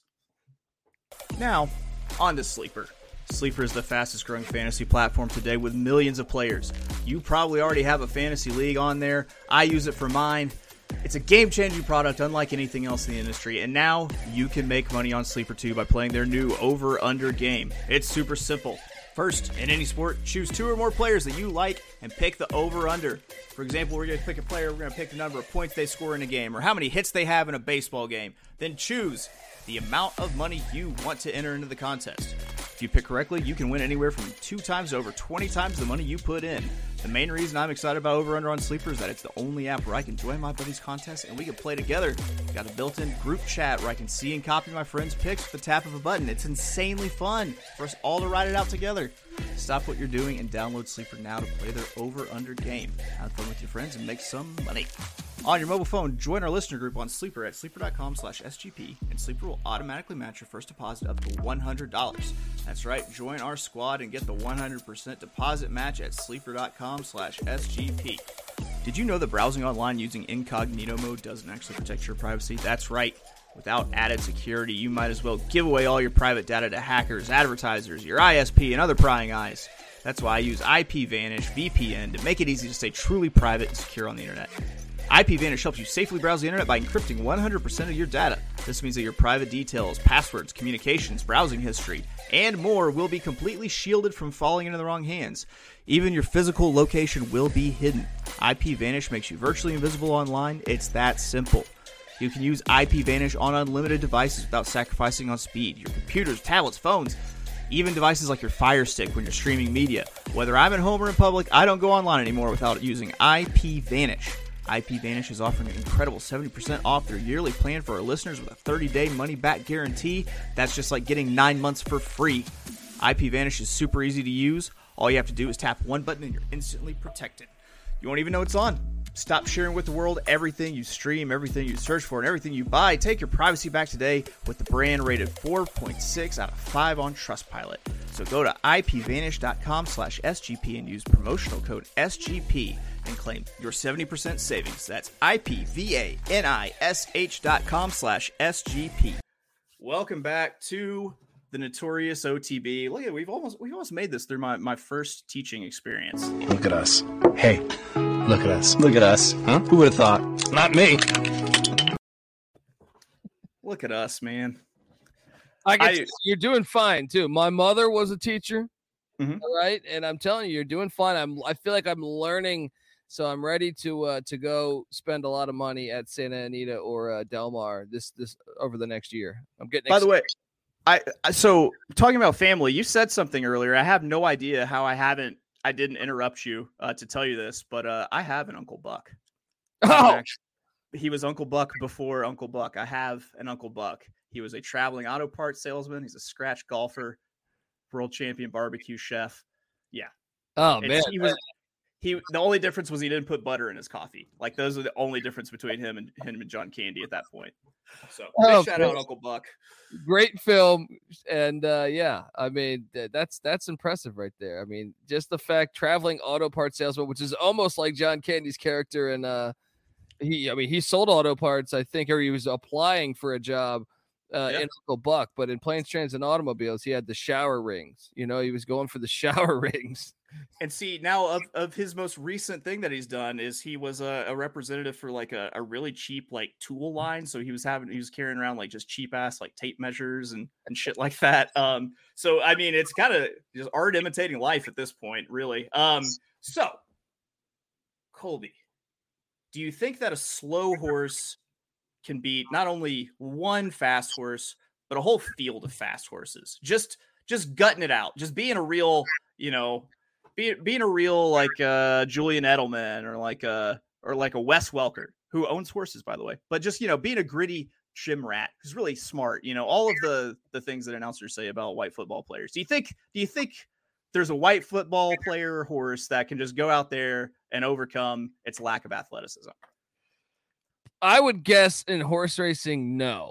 Now, on to Sleeper. Sleeper is the fastest growing fantasy platform today with millions of players. You probably already have a fantasy league on there. I use it for mine. It's a game-changing product unlike anything else in the industry, and now you can make money on Sleeper too by playing their new over-under game. It's super simple. First, in any sport, choose two or more players that you like and pick the over-under. For example, we're going to pick a player, we're going to pick the number of points they score in a game or how many hits they have in a baseball game. Then choose the amount of money you want to enter into the contest. If you pick correctly, you can win anywhere from two times to over twenty times the money you put in. The main reason I'm excited about Over Under on Sleeper is that it's the only app where I can join my buddies' contests and we can play together. Got a built-in group chat where I can see and copy my friends' picks with the tap of a button. It's insanely fun for us all to ride it out together. Stop what you're doing and download Sleeper now to play their Over Under game. Have fun with your friends and make some money. on your mobile phone, join our listener group on Sleeper at sleeper.com slash SGP, and Sleeper will automatically match your first deposit up to one hundred dollars. That's right, join our squad and get the one hundred percent deposit match at sleeper.com slash SGP. Did you know that browsing online using incognito mode doesn't actually protect your privacy? That's right. Without added security, you might as well give away all your private data to hackers, advertisers, your I S P, and other prying eyes. That's why I use IPVanish V P N to make it easy to stay truly private and secure on the internet. IPVanish helps you safely browse the internet by encrypting one hundred percent of your data. This means that your private details, passwords, communications, browsing history, and more will be completely shielded from falling into the wrong hands. Even your physical location will be hidden. IPVanish makes you virtually invisible online. It's that simple. You can use IPVanish on unlimited devices without sacrificing on speed. Your computers, tablets, phones, even devices like your Fire Stick when you're streaming media. Whether I'm at home or in public, I don't go online anymore without using IPVanish. IPVanish is offering an incredible seventy percent off their yearly plan for our listeners with a thirty-day money-back guarantee. That's just like getting nine months for free. IPVanish is super easy to use. All you have to do is tap one button and you're instantly protected. You won't even know it's on. Stop sharing with the world everything you stream, everything you search for, and everything you buy. Take your privacy back today with the brand rated four point six out of five on Trustpilot. So go to IPVanish.com slash SGP and use promotional code S G P and claim your seventy percent savings. That's IPVanish dot com slash S G P. Welcome back to the Notorious O T B. Look at we've almost we've almost made this through my, my first teaching experience. Look at us. Hey, look at us. Look at us. Huh? Who would have thought? Not me. Look at us, man. I get I, to, you're doing fine too. My mother was a teacher, mm-hmm. right? And I'm telling you, you're doing fine. I'm. I feel like I'm learning, so I'm ready to uh, to go spend a lot of money at Santa Anita or uh, Del Mar this this over the next year. I'm getting. By excited. the way, I, I so talking about family, you said something earlier. I have no idea how I haven't. I didn't interrupt you uh, to tell you this, but uh, I have an Uncle Buck. Oh, actually, he was Uncle Buck before Uncle Buck. I have an Uncle Buck. He was a traveling auto parts salesman. He's a scratch golfer, world champion barbecue chef. Yeah. Oh It's, man, he was. He the only difference was he didn't put butter in his coffee. Like those are the only difference between him and him and John Candy at that point. So Oh, big shout out man. Uncle Buck. great film, and uh, yeah, I mean th- that's that's impressive right there. I mean, just the fact traveling auto parts salesman, which is almost like John Candy's character, and uh, he, I mean, he sold auto parts, I think, or he was applying for a job. Uh, Yeah. in Uncle Buck, but in planes, trains, and automobiles, he had the shower rings. You know, he was going for the shower rings. And see, now of, of his most recent thing that he's done is he was a, a representative for like a, a really cheap like tool line. So he was having he was carrying around like just cheap ass like tape measures and, and shit like that. Um, so I mean, it's kind of just art imitating life at this point, really. Um, so Colby, do you think that a slow horse can beat not only one fast horse, but a whole field of fast horses? Just just gutting it out, just being a real, you know, be, being a real like uh, Julian Edelman or like a or like a Wes Welker, who owns horses, by the way. But just, you know, being a gritty gym rat who's really smart. You know, all of the the things that announcers say about white football players. Do you think? Do you think there's a white football player or horse that can just go out there and overcome its lack of athleticism? I would guess in horse racing, no.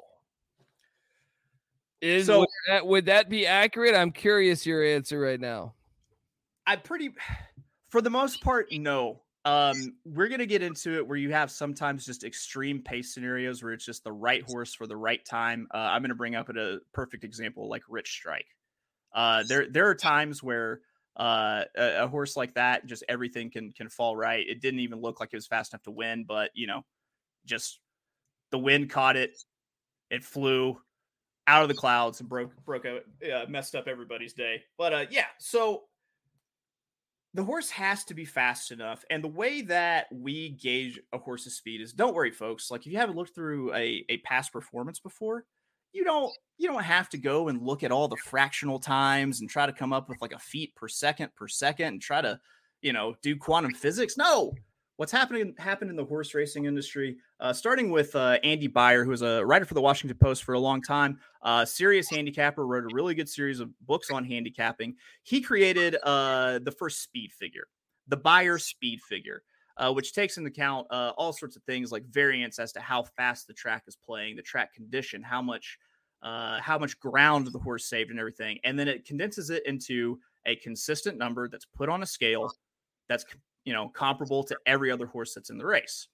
Is So- would that, would that be accurate? I'm curious your answer right now. I pretty, for the most part, no. Um, we're gonna get into it where you have sometimes just extreme pace scenarios where it's just the right horse for the right time. Uh, I'm gonna bring up a perfect example like Rich Strike. Uh, there there are times where uh, a, a horse like that, just everything can can fall right. It didn't even look like it was fast enough to win, but you know, just the wind caught it. It flew out of the clouds and broke broke out, uh, messed up everybody's day. But uh, yeah, so. The horse has to be fast enough. And the way that we gauge a horse's speed is, don't worry, folks. Like if you haven't looked through a, a past performance before, you don't, you don't have to go and look at all the fractional times and try to come up with like a feet per second per second and try to, you know, do quantum physics. No, what's happening happened in the horse racing industry, uh, starting with uh, Andy Beyer, who was a writer for the Washington Post for a long time, uh, serious handicapper, wrote a really good series of books on handicapping. He created uh, the first speed figure, the Beyer speed figure. uh, which takes into account uh, all sorts of things like variance as to how fast the track is playing, the track condition, how much uh, how much ground the horse saved and everything. And then it condenses it into a consistent number that's put on a scale that's, you know, comparable to every other horse that's in the race.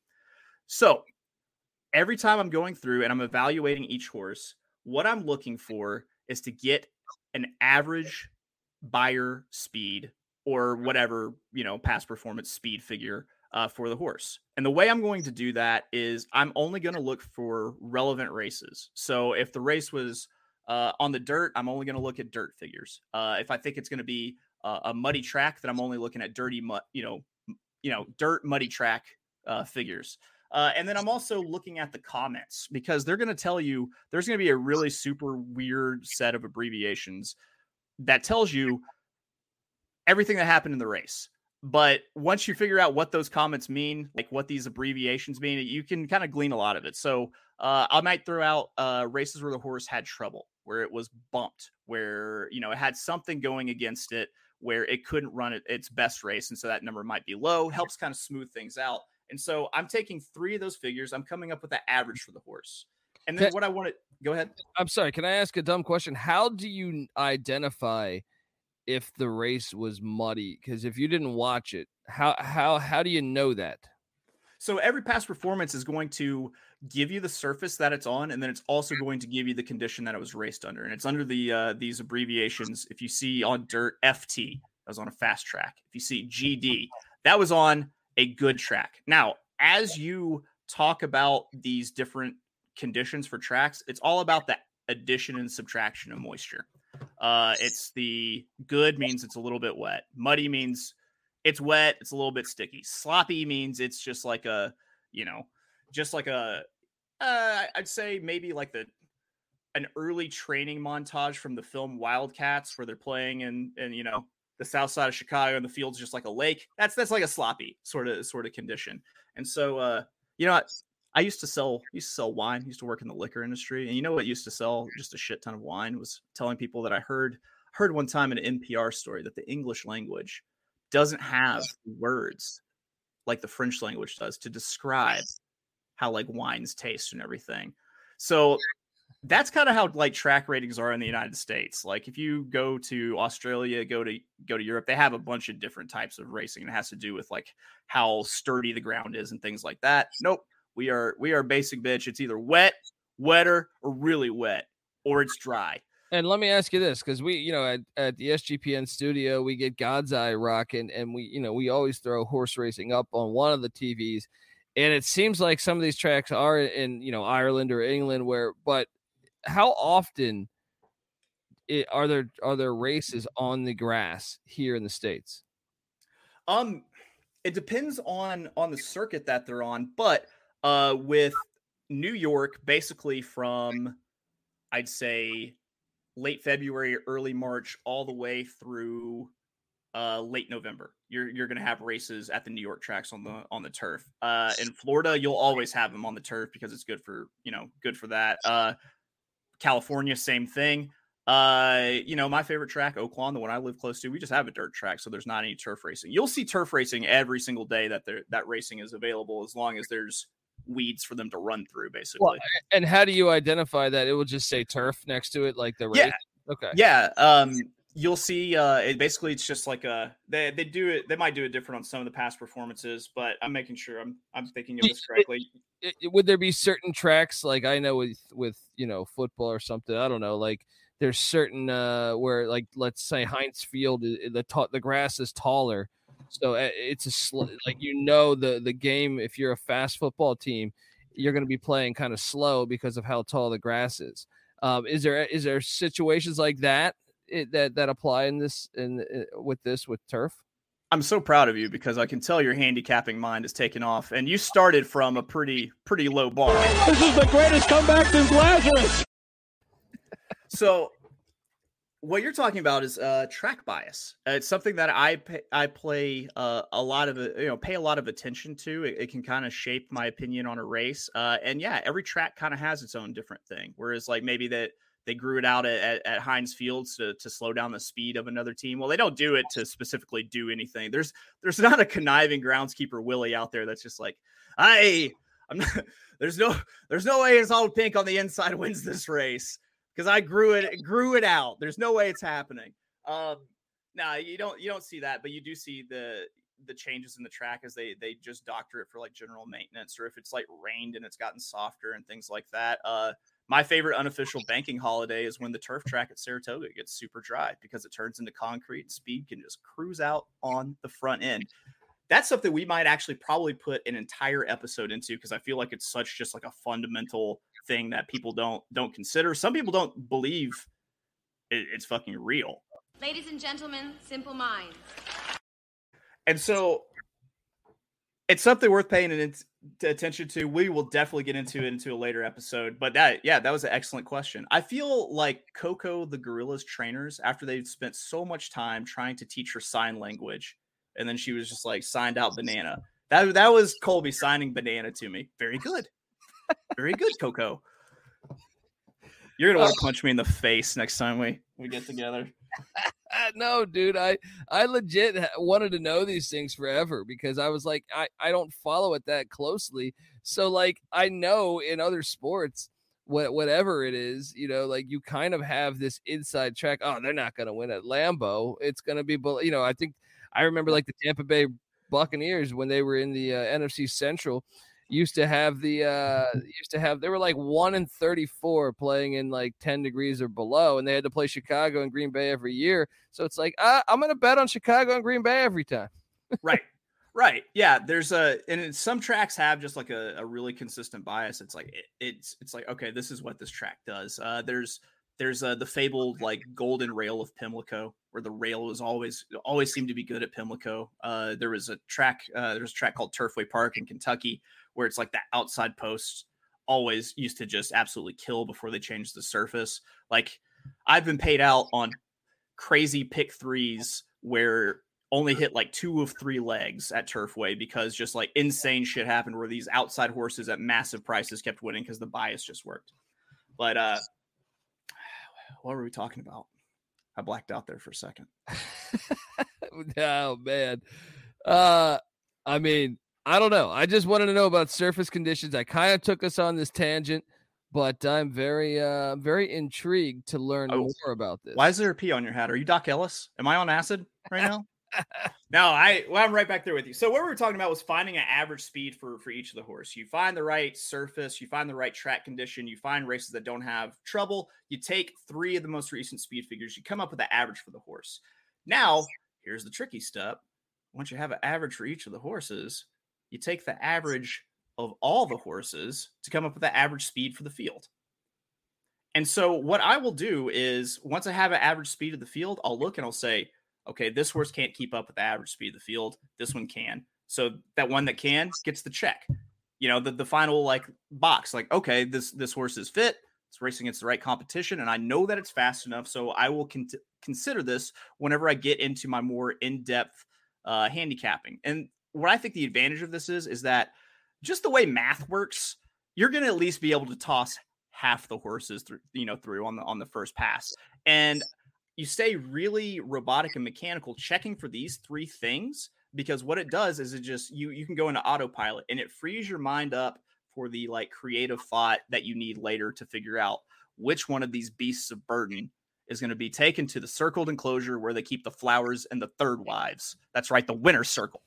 So every time I'm going through and I'm evaluating each horse, what I'm looking for is to get an average Beyer speed or whatever, you know, past performance speed figure uh, for the horse. And the way I'm going to do that is I'm only going to look for relevant races. So if the race was uh, on the dirt, I'm only going to look at dirt figures. Uh, if I think it's going to be uh, a muddy track, then I'm only looking at dirty, mud, you know, you know, dirt muddy track uh, figures. Uh, and then I'm also looking at the comments because they're going to tell you there's going to be a really super weird set of abbreviations that tells you everything that happened in the race. But once you figure out what those comments mean, like what these abbreviations mean, you can kind of glean a lot of it. So uh, I might throw out uh, races where the horse had trouble, where it was bumped, where, you know, it had something going against it, where it couldn't run it, its best race. And so that number might be low, helps kind of smooth things out. And so I'm taking three of those figures. I'm coming up with that average for the horse. And then what I want to go ahead. I'm sorry. Can I ask a dumb question? How do you identify if the race was muddy? Because if you didn't watch it, how how how do you know that? So every past performance is going to give you the surface that it's on, and then it's also going to give you the condition that it was raced under. And it's under the uh, these abbreviations. If you see on dirt, F T, that was on a fast track. If you see G D, that was on a good track. Now, as you talk about these different conditions for tracks, it's all about the addition and subtraction of moisture. Uh, it's the good means it's a little bit wet. Muddy means it's wet. It's a little bit sticky. Sloppy means it's just like a, you know, just like a, uh, I'd say maybe like the, an early training montage from the film Wildcats where they're playing in, in, you know, the south side of Chicago and the field's just like a lake. That's, that's like a sloppy sort of, sort of condition. And so, uh, you know, I, I used to sell, used to sell wine, used to work in the liquor industry. And you know what used to sell just a shit ton of wine was telling people that I heard, heard one time in an N P R story that the English language doesn't have words like the French language does to describe how like wines taste and everything. So that's kind of how like track ratings are in the United States. Like if you go to Australia, go to go to Europe, they have a bunch of different types of racing. It has to do with like how sturdy the ground is and things like that. Nope. We are we are basic bitch. It's either wet, wetter, or really wet, or it's dry. And let me ask you this, because we, you know, at, at the S G P N studio, we get God's Eye rocking, and we, you know, we always throw horse racing up on one of the T Vs. And it seems like some of these tracks are in, you know, Ireland or England, where, but how often it, are there are there races on the grass here in the States? Um, it depends on on the circuit that they're on, but uh, with New York, basically from I'd say late February, early March, all the way through uh, late November, you're you're gonna have races at the New York tracks on the on the turf. Uh, in Florida, you'll always have them on the turf because it's good for you know good for that. Uh, California, same thing. Uh, you know, my favorite track, Oaklawn, the one I live close to, we just have a dirt track, so there's not any turf racing. You'll see turf racing every single day that there that racing is available, as long as there's weeds for them to run through, basically. Well, and how do you identify that? It will just say turf next to it, like the race. Yeah. Okay. Yeah. Um, you'll see. Uh, it basically it's just like a they they do it. They might do it different on some of the past performances, but I'm making sure I'm I'm thinking of this correctly. It, it, would there be certain tracks, like I know with with you know football or something? I don't know, like. There's certain uh, where, like, let's say Heinz Field, the ta- the grass is taller, so it's a sl- like you know the the game. If you're a fast football team, you're going to be playing kind of slow because of how tall the grass is. Um, is there is there situations like that it, that that apply in this in uh, with this with turf? I'm so proud of you because I can tell your handicapping mind is taking off, and you started from a pretty pretty low bar. This is the greatest comeback since Lazarus. So what you're talking about is uh, track bias. Uh, it's something that I pay, I play uh, a lot of, you know, pay a lot of attention to. It, it can kind of shape my opinion on a race. Uh, and yeah, every track kind of has its own different thing. Whereas like maybe that they grew it out at, at, at Heinz Fields to, to slow down the speed of another team. Well, they don't do it to specifically do anything. There's there's not a conniving groundskeeper Willie out there that's just like, hey, I'm not, there's no there's no way it's all pink on the inside wins this race because I grew it grew it out. There's no way it's happening. Um, no, nah, you don't you don't see that, but you do see the the changes in the track as they they just doctor it for like general maintenance, or if it's like rained and it's gotten softer and things like that. Uh, my favorite unofficial banking holiday is when the turf track at Saratoga gets super dry because it turns into concrete and speed can just cruise out on the front end. That's something we might actually probably put an entire episode into because I feel like it's such just like a fundamental thing that people don't don't consider. Some people don't believe it, it's fucking real. Ladies and gentlemen, Simple Minds. And so it's something worth paying an, attention to. We will definitely get into it into a later episode. But that, yeah, that was an excellent question. I feel like Coco the Gorilla's trainers, after they've spent so much time trying to teach her sign language, and then she was just like signed out banana. That, that was Colby signing banana to me. Very good. Very good, Coco. You're going to want to punch me in the face next time we, we get together. No, dude, I, I legit wanted to know these things forever because I was like, I, I don't follow it that closely. So like, I know in other sports, what, whatever it is, you know, like you kind of have this inside track. Oh, they're not going to win at Lambeau. It's going to be, you know, I think I remember like the Tampa Bay Buccaneers when they were in the uh, N F C Central used to have the uh used to have they were like one and thirty-four playing in like ten degrees or below, and they had to play Chicago and Green Bay every year. So it's like uh, I'm gonna bet on Chicago and Green Bay every time. Right, right, yeah. There's a and some tracks have just like a, a really consistent bias. It's like it, it's it's like okay, this is what this track does. Uh, there's there's uh, the fabled like golden rail of Pimlico, where the rail was always always seemed to be good at Pimlico. Uh, there was a track uh, there was a track called Turfway Park in Kentucky, where it's like the outside posts always used to just absolutely kill before they changed the surface. Like I've been paid out on crazy pick threes where only hit like two of three legs at Turfway because just like insane shit happened where these outside horses at massive prices kept winning because the bias just worked. But uh, what were we talking about? I blacked out there for a second. Oh man. Uh, I mean, I don't know. I just wanted to know about surface conditions. I kind of took us on this tangent, but I'm very, uh, very intrigued to learn oh, more about this. Why is there a P on your hat? Are you Doc Ellis? Am I on acid right now? No, I, well, I'm right back there with you. So what we were talking about was finding an average speed for, for each of the horse. You find the right surface, you find the right track condition, you find races that don't have trouble. You take three of the most recent speed figures, you come up with the average for the horse. Now, here's the tricky step. Once you have an average for each of the horses, you take the average of all the horses to come up with the average speed for the field. And so what I will do is once I have an average speed of the field, I'll look and I'll say, okay, this horse can't keep up with the average speed of the field. This one can. So that one that can gets the check. You know, the, the final like box, like, okay, this, this horse is fit. It's racing against the right competition. And I know that it's fast enough. So I will con- consider this whenever I get into my more in-depth uh, handicapping. And what I think the advantage of this is, is that just the way math works, you're going to at least be able to toss half the horses through, you know, through on the, on the first pass. And you stay really robotic and mechanical checking for these three things, because what it does is it just, you, you can go into autopilot and it frees your mind up for the like creative thought that you need later to figure out which one of these beasts of burden is going to be taken to the circled enclosure where they keep the flowers and the third wives. That's right. The winner's circle.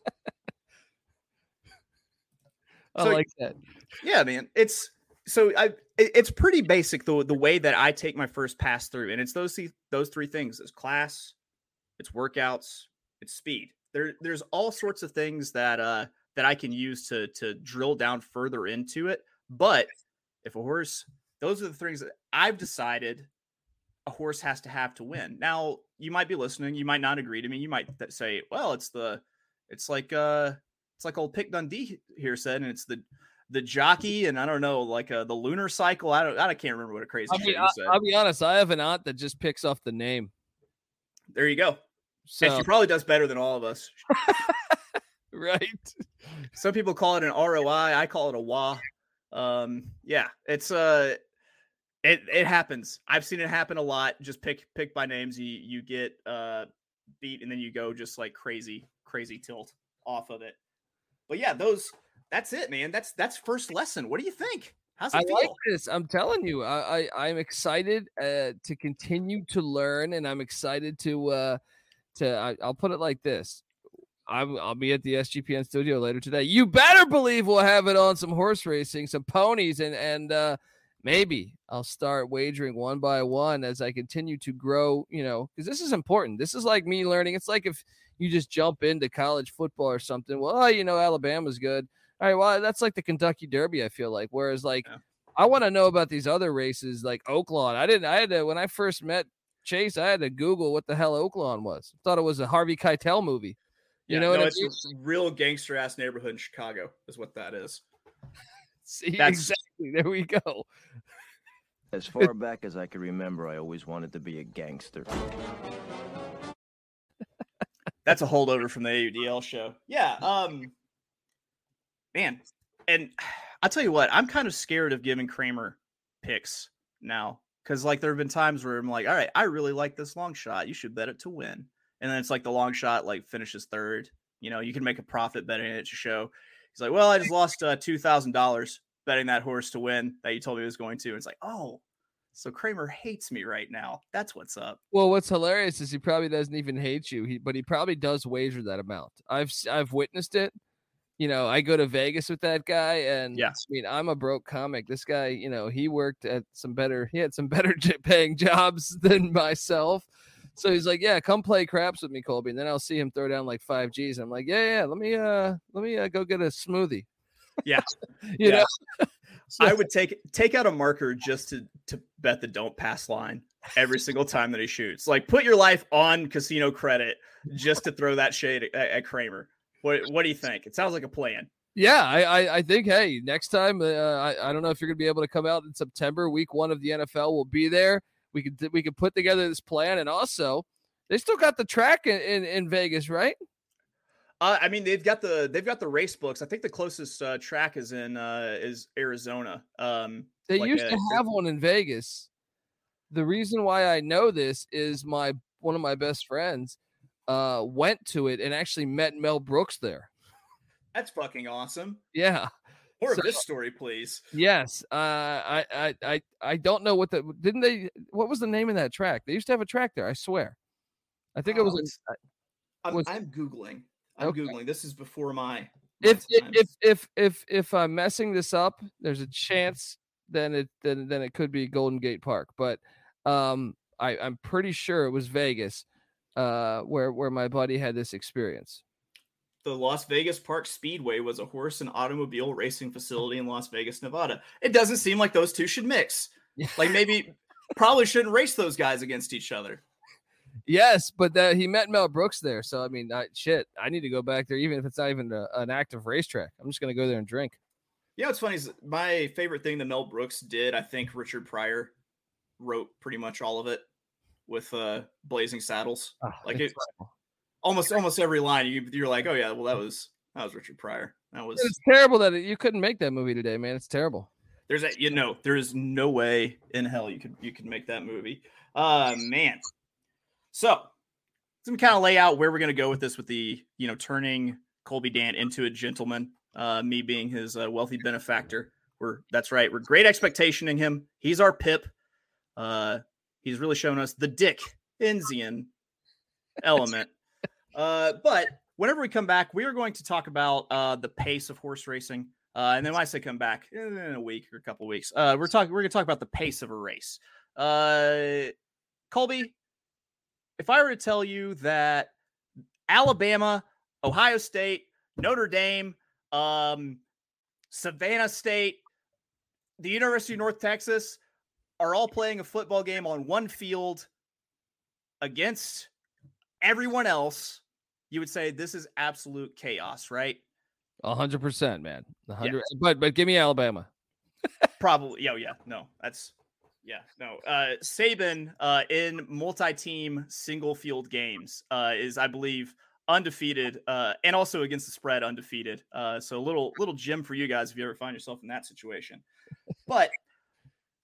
I so, like that. Yeah, man. It's so I it, it's pretty basic the the way that I take my first pass through, and it's those those three things: it's class, it's workouts, it's speed. There there's all sorts of things that uh that I can use to to drill down further into it. But if a horse, those are the things that I've decided a horse has to have to win. Now, you might be listening, you might not agree to me. You might th- say, well, it's the it's like uh it's like old Pick Dundee here said, and it's the the jockey, and I don't know, like uh, the lunar cycle. I don't, I can't remember what a crazy I'll shit be, he I'll, said. I'll be honest. I have an aunt that just picks off the name. There you go. So and she probably does better than all of us. Right. Some people call it an R O I. I call it a W A. Um, yeah, it's uh, It it happens. I've seen it happen a lot. Just pick pick by names. You you get uh beat and then you go just like crazy crazy tilt off of it. But yeah, those that's it, man. That's that's first lesson. What do you think? How's it I feel? like this. I'm telling you, I, I I'm excited uh, to continue to learn, and I'm excited to uh to I, I'll put it like this. I'm, I'll be at the S G P N studio later today. You better believe we'll have it on some horse racing, some ponies, and and uh, maybe I'll start wagering one by one as I continue to grow, you know, because this is important. This is like me learning. It's like if you just jump into college football or something. Well, oh, you know, Alabama's good. All right, well, that's like the Kentucky Derby, I feel like. Whereas, like, yeah. I want to know about these other races like Oaklawn. I didn't, I had to, when I first met Chase, I had to Google what the hell Oaklawn was. I thought it was a Harvey Keitel movie. You yeah, know, no, what it's I mean? a real gangster ass neighborhood in Chicago, is what that is. See, That's... exactly. There we go. As far back as I can remember, I always wanted to be a gangster. That's a holdover from the A U D L show. Yeah, um, man, and I'll tell you what, I'm kind of scared of giving Kramer picks now because, like, there have been times where I'm like, all right, I really like this long shot. You should bet it to win. And then it's like the long shot, like, finishes third. You know, you can make a profit betting it to show. He's like, well, I just lost uh, two thousand dollars betting that horse to win that you told me he was going to. And it's like, oh, so Kramer hates me right now. That's what's up. Well, what's hilarious is he probably doesn't even hate you, he, but he probably does wager that amount. I've I've witnessed it. You know, I go to Vegas with that guy, and yeah. I mean, I'm a broke comic. This guy, you know, he worked at some better, he had some better paying jobs than myself. So he's like, yeah, come play craps with me, Colby. And then I'll see him throw down like five G's. I'm like, yeah, yeah, let me, uh, let me uh, go get a smoothie. Yeah. you yeah. know, so, I would take, take out a marker just to, to bet the don't pass line every single time that he shoots. Like, put your life on casino credit just to throw that shade at, at Kramer. What, what do you think? It sounds like a plan. Yeah, I, I, I think, hey, next time, uh, I, I don't know if you're going to be able to come out in September. Week one of the N F L will be there. We could we could put together this plan, and also they still got the track in, in, in Vegas, right? Uh, I mean, they've got the they've got the race books. I think the closest uh, track is in uh, is Arizona. Um, they like used a, to have one in Vegas. The reason why I know this is my one of my best friends uh, went to it and actually met Mel Brooks there. That's fucking awesome. Yeah. More of so, this story, please. Yes, uh, I, I, I, I don't know what the didn't they? What was the name of that track? They used to have a track there. I swear. I think oh, it was. A, I'm, was I'm googling. I'm okay. googling. This is before my. my if, if if if if I'm messing this up, there's a chance. Then it then then it could be Golden Gate Park, but um, I I'm pretty sure it was Vegas, uh, where where my buddy had this experience. The Las Vegas Park Speedway was a horse and automobile racing facility in Las Vegas, Nevada. It doesn't seem like those two should mix. Like maybe probably shouldn't race those guys against each other. Yes, but that he met Mel Brooks there. So, I mean, I, shit, I need to go back there, even if it's not even a, an active racetrack. I'm just going to go there and drink. Yeah, what's funny is my favorite thing that Mel Brooks did, I think Richard Pryor wrote pretty much all of it with uh, Blazing Saddles. Oh, like it. Almost, almost every line you you're like, oh yeah, well that was that was Richard Pryor. That was. It's terrible that it, you couldn't make that movie today, man. It's terrible. There's a you know there is no way in hell you could you could make that movie. Uh man. So, let's kind of lay out where we're gonna go with this, with the you know turning Colby Dant into a gentleman. Uh, me being his uh, wealthy benefactor. We're that's right. We're great expectationing him. He's our Pip. Uh, he's really shown us the Dick Enzian element. Uh, but whenever we come back, we are going to talk about uh, the pace of horse racing. Uh, and then when I say come back in a week or a couple of weeks, uh, we're talking. We're going to talk about the pace of a race. Uh, Colby, if I were to tell you that Alabama, Ohio State, Notre Dame, um, Savannah State, the University of North Texas are all playing a football game on one field against everyone else, you would say this is absolute chaos, right? A hundred percent, man. A hundred, yeah. but but give me Alabama. Probably, yeah, yeah. No, that's yeah, no. Uh, Saban uh, in multi-team single field games uh, is, I believe, undefeated, uh, and also against the spread undefeated. Uh, so a little little gem for you guys if you ever find yourself in that situation. But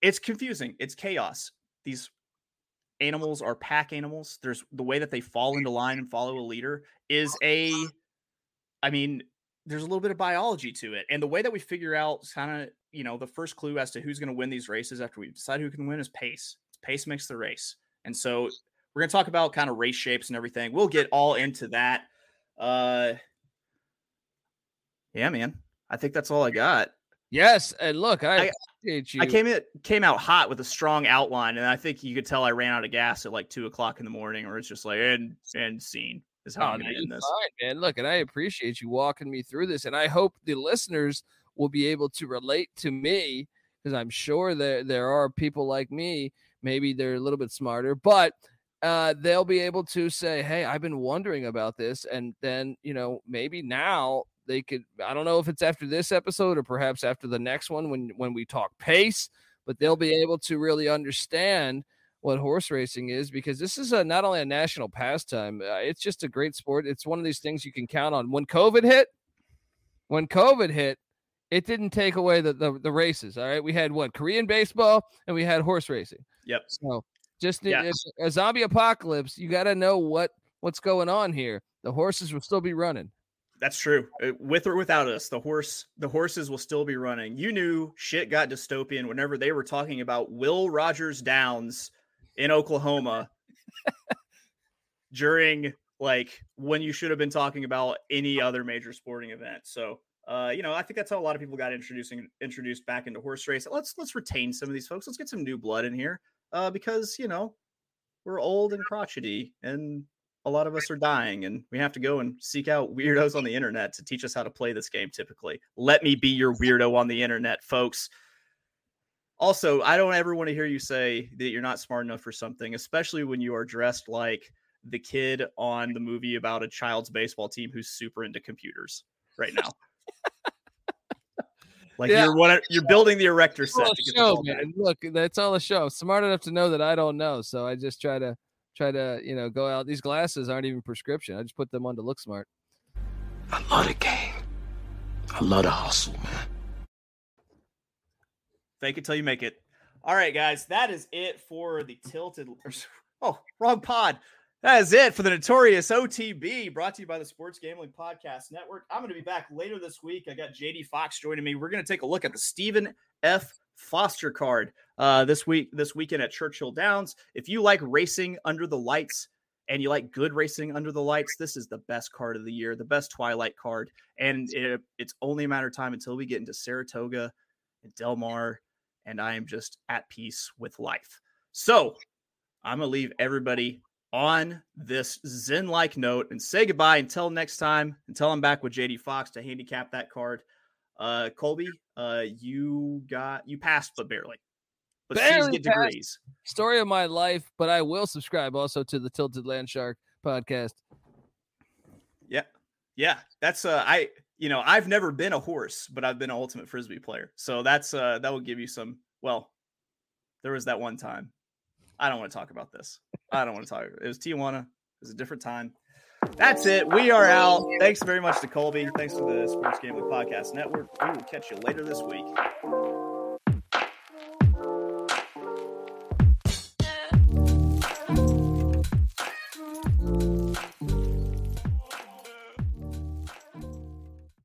it's confusing. It's chaos. These animals are pack animals. There's the way that they fall into line and follow a leader is a, I mean, there's a little bit of biology to it. And the way that we figure out kind of, you know, the first clue as to who's going to win these races after we decide who can win is pace. Pace makes the race. And so we're going to talk about kind of race shapes and everything. We'll get all into that. Uh, yeah, man. I think that's all I got. Yes. And look, I, I appreciate you. I came in, came out hot with a strong outline. And I think you could tell I ran out of gas at like two o'clock in the morning, or it's just like, and, and scene. Is how oh, I'm going to end this. Fine, man. Look, and I appreciate you walking me through this, and I hope the listeners will be able to relate to me, because I'm sure that there are people like me. Maybe they're a little bit smarter, but uh, they'll be able to say, "Hey, I've been wondering about this," and then you know maybe now they could. I don't know if it's after this episode or perhaps after the next one when when we talk pace, but they'll be able to really understand what horse racing is, because this is a, not only a national pastime, uh, it's just a great sport. It's one of these things you can count on. When COVID hit, when COVID hit, it didn't take away the, the, the races. All right. We had what? Korean baseball and we had horse racing. Yep. So just yes. a, a zombie apocalypse, you got to know what, what's going on here. The horses will still be running. That's true. With or without us, the horse, the horses will still be running. You knew shit got dystopian whenever they were talking about Will Rogers Downs in Oklahoma during like when you should have been talking about any other major sporting event. So, uh, you know, I think that's how a lot of people got introducing introduced back into horse racing. Let's, let's retain some of these folks. Let's get some new blood in here uh, because, you know, we're old and crotchety and a lot of us are dying and we have to go and seek out weirdos on the internet to teach us how to play this game. Typically, let me be your weirdo on the internet, folks. Also, I don't ever want to hear you say that you're not smart enough for something, especially when you are dressed like the kid on the movie about a child's baseball team who's super into computers right now. Like yeah. you're one, you're building the erector set. To get show, the man. Look, that's all a show. I'm smart enough to know that I don't know, so I just try to try to you know go out. These glasses aren't even prescription. I just put them on to look smart. I love the game. I love the hustle, man. Fake it till you make it. All right, guys, that is it for the Tilted. Oh, wrong pod. That is it for the Notorious O T B, brought to you by the Sports Gambling Podcast Network. I'm going to be back later this week. I got J D Fox joining me. We're going to take a look at the Stephen F. Foster card uh, this week, this weekend at Churchill Downs. If you like racing under the lights and you like good racing under the lights, this is the best card of the year, the best Twilight card. And it, it's only a matter of time until we get into Saratoga and Del Mar, and I am just at peace with life. So I'm going to leave everybody on this Zen-like note and say goodbye until next time, until I'm back with J D Fox to handicap that card. Uh, Colby, uh, you got, you passed, but barely. But barely get degrees. Story of my life, but I will subscribe also to the Tilted Land Shark podcast. Yeah. Yeah. That's, uh, I, you know, I've never been a horse, but I've been an ultimate Frisbee player. So that's, uh, that will give you some, well, there was that one time. I don't want to talk about this. I don't want to talk. It was Tijuana. It was a different time. That's it. We are out. Thanks very much to Colby. Thanks to the Sports Gambling Podcast Network. We will catch you later this week.